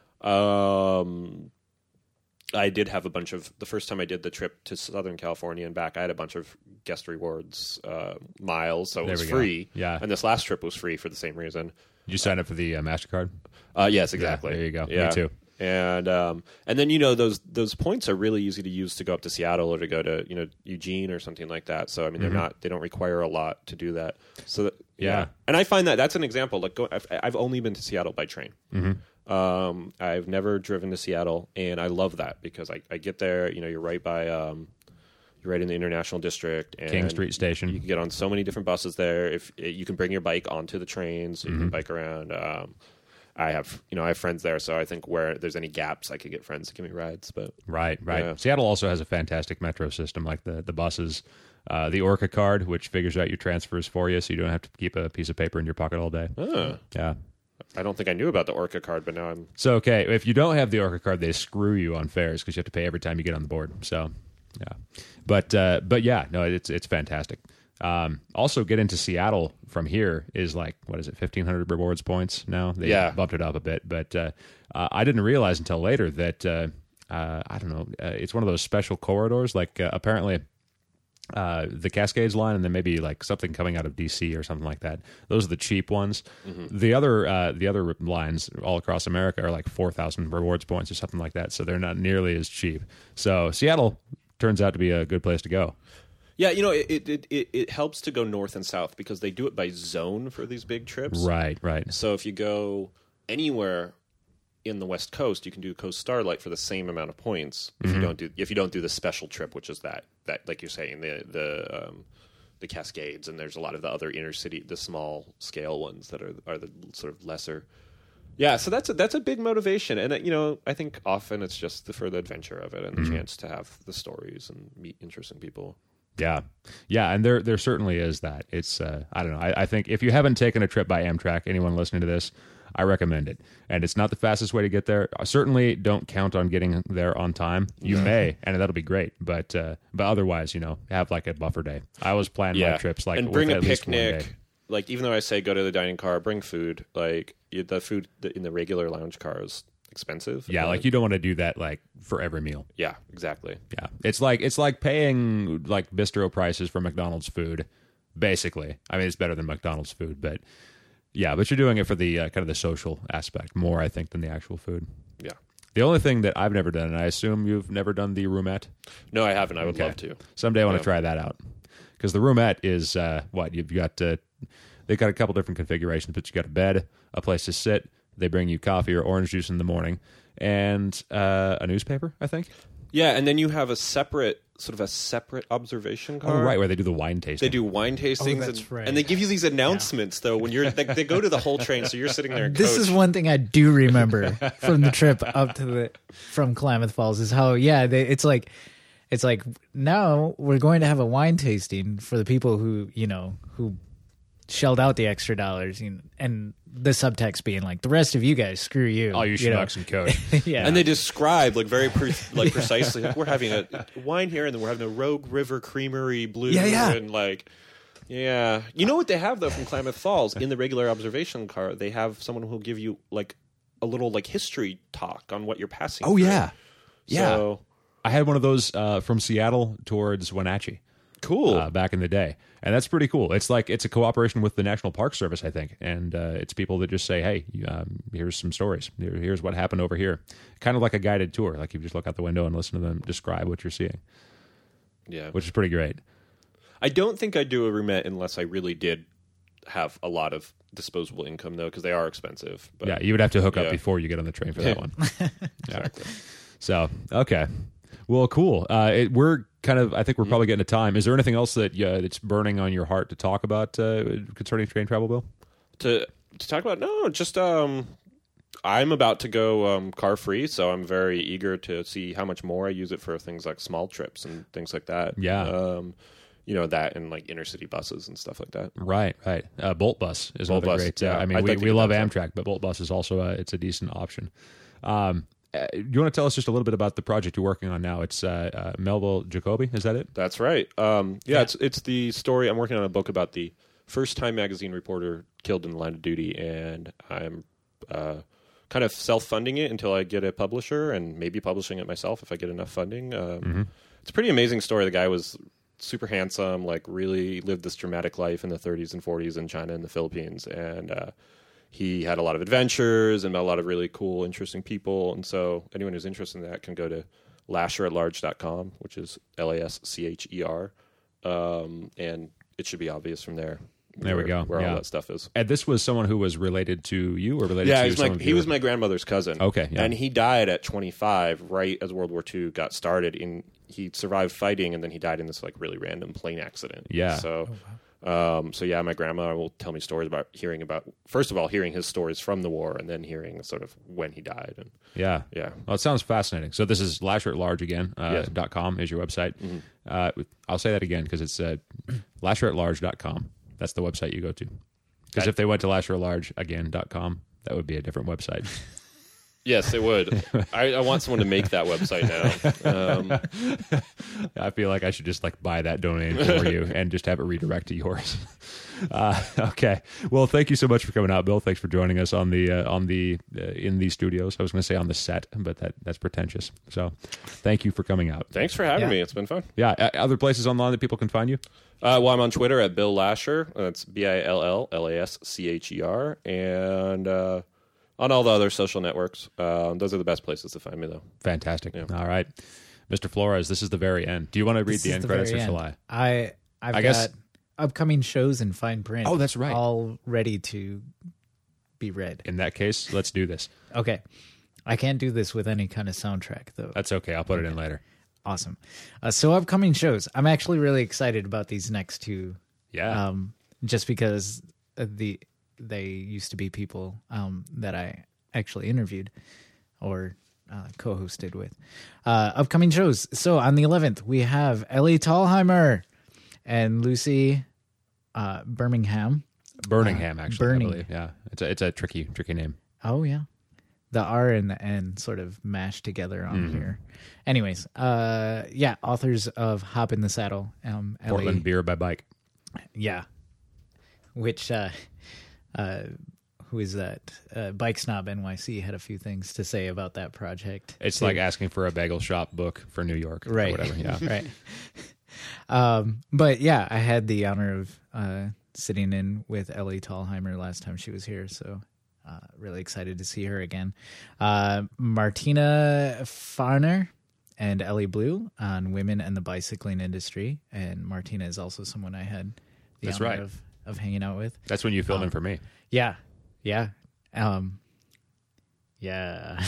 Um, I did have a bunch of the first time I did the trip to Southern California and back. I had a bunch of guest rewards uh, miles, so it There was we go. free. Yeah. and this last trip was free for the same reason. Did you sign up for the uh, MasterCard? Uh, yes, exactly. there you go. Me Yeah. too. And um, and then you know those those points are really easy to use to go up to Seattle or to go to you know Eugene or something like that. So I mean they're not they don't require a lot to do that. So that, yeah. Yeah. and I find that that's an example. Like go, I've, I've only been to Seattle by train. Um, I've never driven to Seattle, and I love that because I, I get there. You know, you're right by um, you're right in the International District, and King Street Station. You can get on so many different buses there. If you can bring your bike onto the train, so you can bike around. Um, I have, you know, I have friends there, so I think where there's any gaps, I could get friends to give me rides. But Right, right. Yeah. Seattle also has a fantastic metro system, like the the buses, uh, the Orca card, which figures out your transfers for you, so you don't have to keep a piece of paper in your pocket all day. uh, Yeah. I don't think I knew about the Orca card, but now I'm. So okay, if you don't have the Orca card, they screw you on fares because you have to pay every time you get on the board. So, yeah, but uh, but yeah, no, it's it's fantastic. Um, also, get into Seattle from here is like what is it, fifteen hundred rewards points now? They Yeah. bumped it up a bit, but uh, uh, I didn't realize until later that uh, uh, I don't know, uh, it's one of those special corridors. Like uh, apparently, uh, the Cascades line, and then maybe like something coming out of D C or something like that. Those are the cheap ones. Mm-hmm. The other uh, the other lines all across America are like four thousand rewards points or something like that. So they're not nearly as cheap. So Seattle turns out to be a good place to go. Yeah, you know, it, it it it helps to go north and south because they do it by zone for these big trips. Right, right. So if you go anywhere in the West Coast, you can do Coast Starlight for the same amount of points if mm-hmm. you don't do if you don't do the special trip, which is that that like you're saying the the um, the Cascades, and there's a lot of the other inner city, the small scale ones that are are the sort of lesser. Yeah, so that's a, that's a big motivation, and uh, you know, I think often it's just the, for the adventure of it and the mm-hmm. chance to have the stories and meet interesting people. Yeah, yeah, and there there certainly is that. It's uh, I don't know. I, I think if you haven't taken a trip by Amtrak, anyone listening to this, I recommend it. And it's not the fastest way to get there. Certainly, don't count on getting there on time. You yeah. may, and that'll be great. But uh, but otherwise, you know, have like a buffer day. I always plan yeah. my trips like and bring with a at least one day. picnic. Like even though I say go to the dining car, bring food. Like the food in the regular lounge car is expensive. Yeah, like you don't want to do that like for every meal. Yeah, exactly. Yeah, it's like it's like paying like bistro prices for McDonald's food. Basically, I mean it's better than McDonald's food, but yeah, but you're doing it for the uh, kind of the social aspect more, I think, than the actual food. Yeah. The only thing that I've never done, and I assume you've never done the roomette. No, I haven't. I would okay. love to. Someday I want yeah. to try that out because the roomette is uh, what you've got. Uh, they've got a couple different configurations, but you got a bed, a place to sit. They bring you coffee or orange juice in the morning, and uh, a newspaper, I think. Yeah, and then you have a separate, sort of a separate observation car. Oh, right, where they do the wine tasting. They do wine tastings. Oh, that's and, right. and they give you these announcements, yeah. though, when you're, they, they go to the whole train, so you're sitting there in This coach. is one thing I do remember from the trip up to the, from Klamath Falls is how, yeah, they, it's like, it's like, now we're going to have a wine tasting for the people who, you know, who shelled out the extra dollars, you know, and the subtext being like, the rest of you guys, screw you. All you schmucks and coach. yeah. And they describe like very pre- like precisely, like, we're having a wine here, and then we're having a Rogue River Creamery Blue, yeah, yeah. and like, yeah. You know what they have though from Klamath Falls in the regular observation car? They have someone who'll give you like a little like history talk on what you're passing. Oh through. yeah, yeah. So, I had one of those uh, from Seattle towards Wenatchee. Cool. Uh, back in the day. And that's pretty cool. It's like it's a cooperation with the National Park Service, I think. And uh, it's people that just say, hey, um, here's some stories. Here, here's what happened over here. Kind of like a guided tour. Like you just look out the window and listen to them describe what you're seeing. Yeah. Which is pretty great. I don't think I'd do a roomette unless I really did have a lot of disposable income, though, because they are expensive. But, yeah, you would have to hook up yeah. before you get on the train for that one. Exactly. So, okay. Well, cool. Uh, it, we're kind of, I think we're Mm-hmm. probably getting to time. Is there anything else that uh, that's burning on your heart to talk about uh, concerning train travel, Bill? To to talk about no, just um, I'm about to go um, car free, so I'm very eager to see how much more I use it for things like small trips and things like that. Yeah. Um, you know, that and like inner city buses and stuff like that. Right, right. Uh, Bolt Bus is Bolt another Bus, great. Uh, yeah. I mean, I'd we, like to we get love that Amtrak, but Bolt Bus is also a, it's a decent option. Um, uh, do you want to tell us just a little bit about the project you're working on now? It's uh, uh, Melville Jacoby, is that it? That's right. Um, yeah, it's it's the story. I'm working on a book about the first Time magazine reporter killed in the line of duty, and I'm uh, kind of self-funding it until I get a publisher, and maybe publishing it myself if I get enough funding. Um, Mm-hmm. It's a pretty amazing story. The guy was super handsome, like really lived this dramatic life in the thirties and forties in China and the Philippines, and uh, he had a lot of adventures and met a lot of really cool, interesting people. And so anyone who's interested in that can go to lasher at large dot com, which is L A S C H E R. Um, and it should be obvious from there. There where, we go. Where Yeah. all that stuff is. And this was someone who was related to you or related Yeah, to he was, my, someone he was my grandmother's cousin. Okay, yeah. And he died at twenty-five, right as World War Two got started. In he survived fighting, and then he died in this like really random plane accident. Yeah. So, um, so yeah, my grandma will tell me stories about hearing about first of all hearing his stories from the war, and then hearing sort of when he died. And Yeah. yeah, Well, it sounds fascinating. So this is lasher at large again, uh, Yes. dot com is your website. Mm-hmm. Uh, I'll say that again because it's uh, lasher at large dot com. That's the website you go to. Because Got if they went to lasher at large again dot com, that would be a different website. Yes, it would. I, I want someone to make that website now. Um, I feel like I should just like buy that domain for you and just have it redirect to yours. Uh, okay. Well, thank you so much for coming out, Bill. Thanks for joining us on the uh, on the uh, in these studios. I was going to say on the set, but that that's pretentious. So, thank you for coming out. thanks for having Yeah. me. It's been fun. Yeah. Uh, other places online that people can find you. Uh, well, I'm on Twitter at Bill Lasher. That's B I L L L A S C H E R. And uh, on all the other social networks. Uh, those are the best places to find me, though. Fantastic. Yeah. All right, Mister Flores. This is the very end. Do you want to read This the is end the credits or very shall end. I? I I've I got guess- upcoming shows in fine print. Oh, that's right. All ready to be read. In that case, let's do this. Okay. I can't do this with any kind of soundtrack though. That's okay. I'll put it in later. Awesome. Uh, so upcoming shows. I'm actually really excited about these next two. Yeah. Um, just because of the they used to be people um, that I actually interviewed or uh, co-hosted with. Uh, upcoming shows. So on the eleventh, we have Ellie Tallheimer and Lucy uh, Birmingham. Birmingham, actually. Burning. I believe. Yeah. It's a it's a tricky tricky name. Oh yeah, the R and the N sort of mashed together on here. Anyways, uh, yeah, authors of Hop in the Saddle. Um, Ellie, Portland Beer by Bike. yeah, which uh, uh, who is that? Uh, Bike Snob N Y C had a few things to say about that project. It's too. like asking for a bagel shop book for New York, right, Or whatever. Yeah. right. Um, but yeah, I had the honor of uh, sitting in with Ellie Tallheimer last time she was here, so uh, really excited to see her again. Uh, Martina Farner and Ellie Blue on women and the bicycling industry, and Martina is also someone I had the That's honor right. of, of hanging out with. That's when you filled Um, in for me. Yeah, yeah. Um, yeah.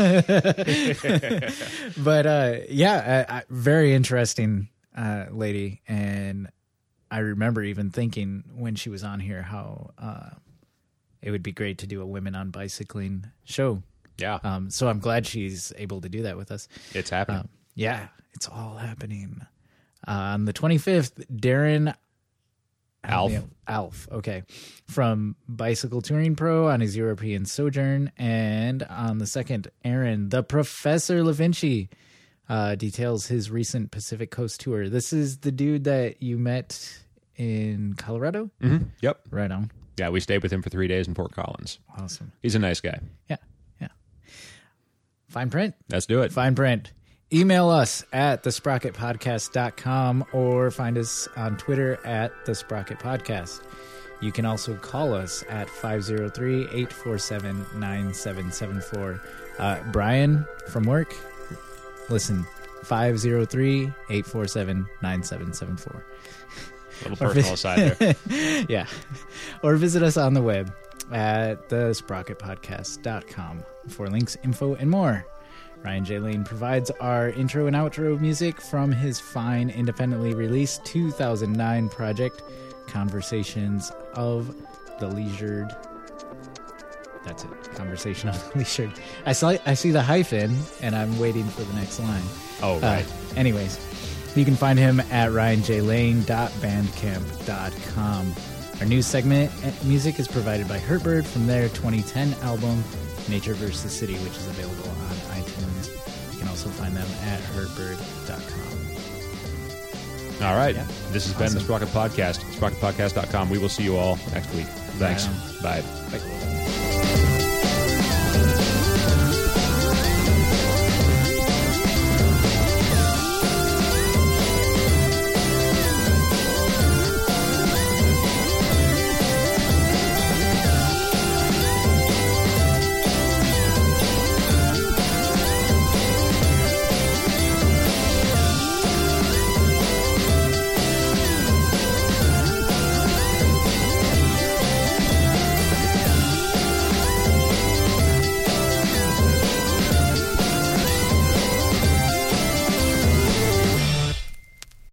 But uh, yeah, I, I, very interesting uh, lady. And I remember even thinking when she was on here how uh, it would be great to do a women on bicycling show. Yeah. Um, so I'm glad she's able to do that with us. It's happening. Um, yeah, it's all happening. Uh, on the twenty-fifth, Darren Alf. Alf, okay. From Bicycle Touring Pro on his European sojourn. And on the second, Aaron, the Professor LaVinci, uh, details his recent Pacific Coast tour. This is the dude that you met in Colorado? Mm-hmm. Yep. Right on. Yeah, we stayed with him for three days in Fort Collins. Awesome. He's a nice guy. Yeah, yeah. Fine print. Let's do it. Fine print. Email us at the sprocket podcast dot com or find us on Twitter at the Sprocket Podcast. You can also call us at five oh three, eight four seven, nine seven seven four. Uh, Brian from work, listen, five oh three, eight four seven, nine seven seven four. A little personal aside there. Yeah. Or visit us on the web at the sprocket podcast dot com for links, info, and more. Ryan J. Lane provides our intro and outro music from his fine, independently released two thousand nine project, Conversations of the Leisured. That's it. Conversation of the Leisured. I saw. I see the hyphen, and I'm waiting for the next line. Oh, Uh, right. anyways, you can find him at ryan j lane dot bandcamp dot com. Our news segment uh, music is provided by Hurtbird from their twenty ten album Nature versus City, which is available on iTunes. You can also find them at hurtbird dot com. All right. Yeah. This has been the Awesome. Sprocket Podcast. sprocket podcast dot com. We will see you all next week. Thanks. Right Bye. Bye.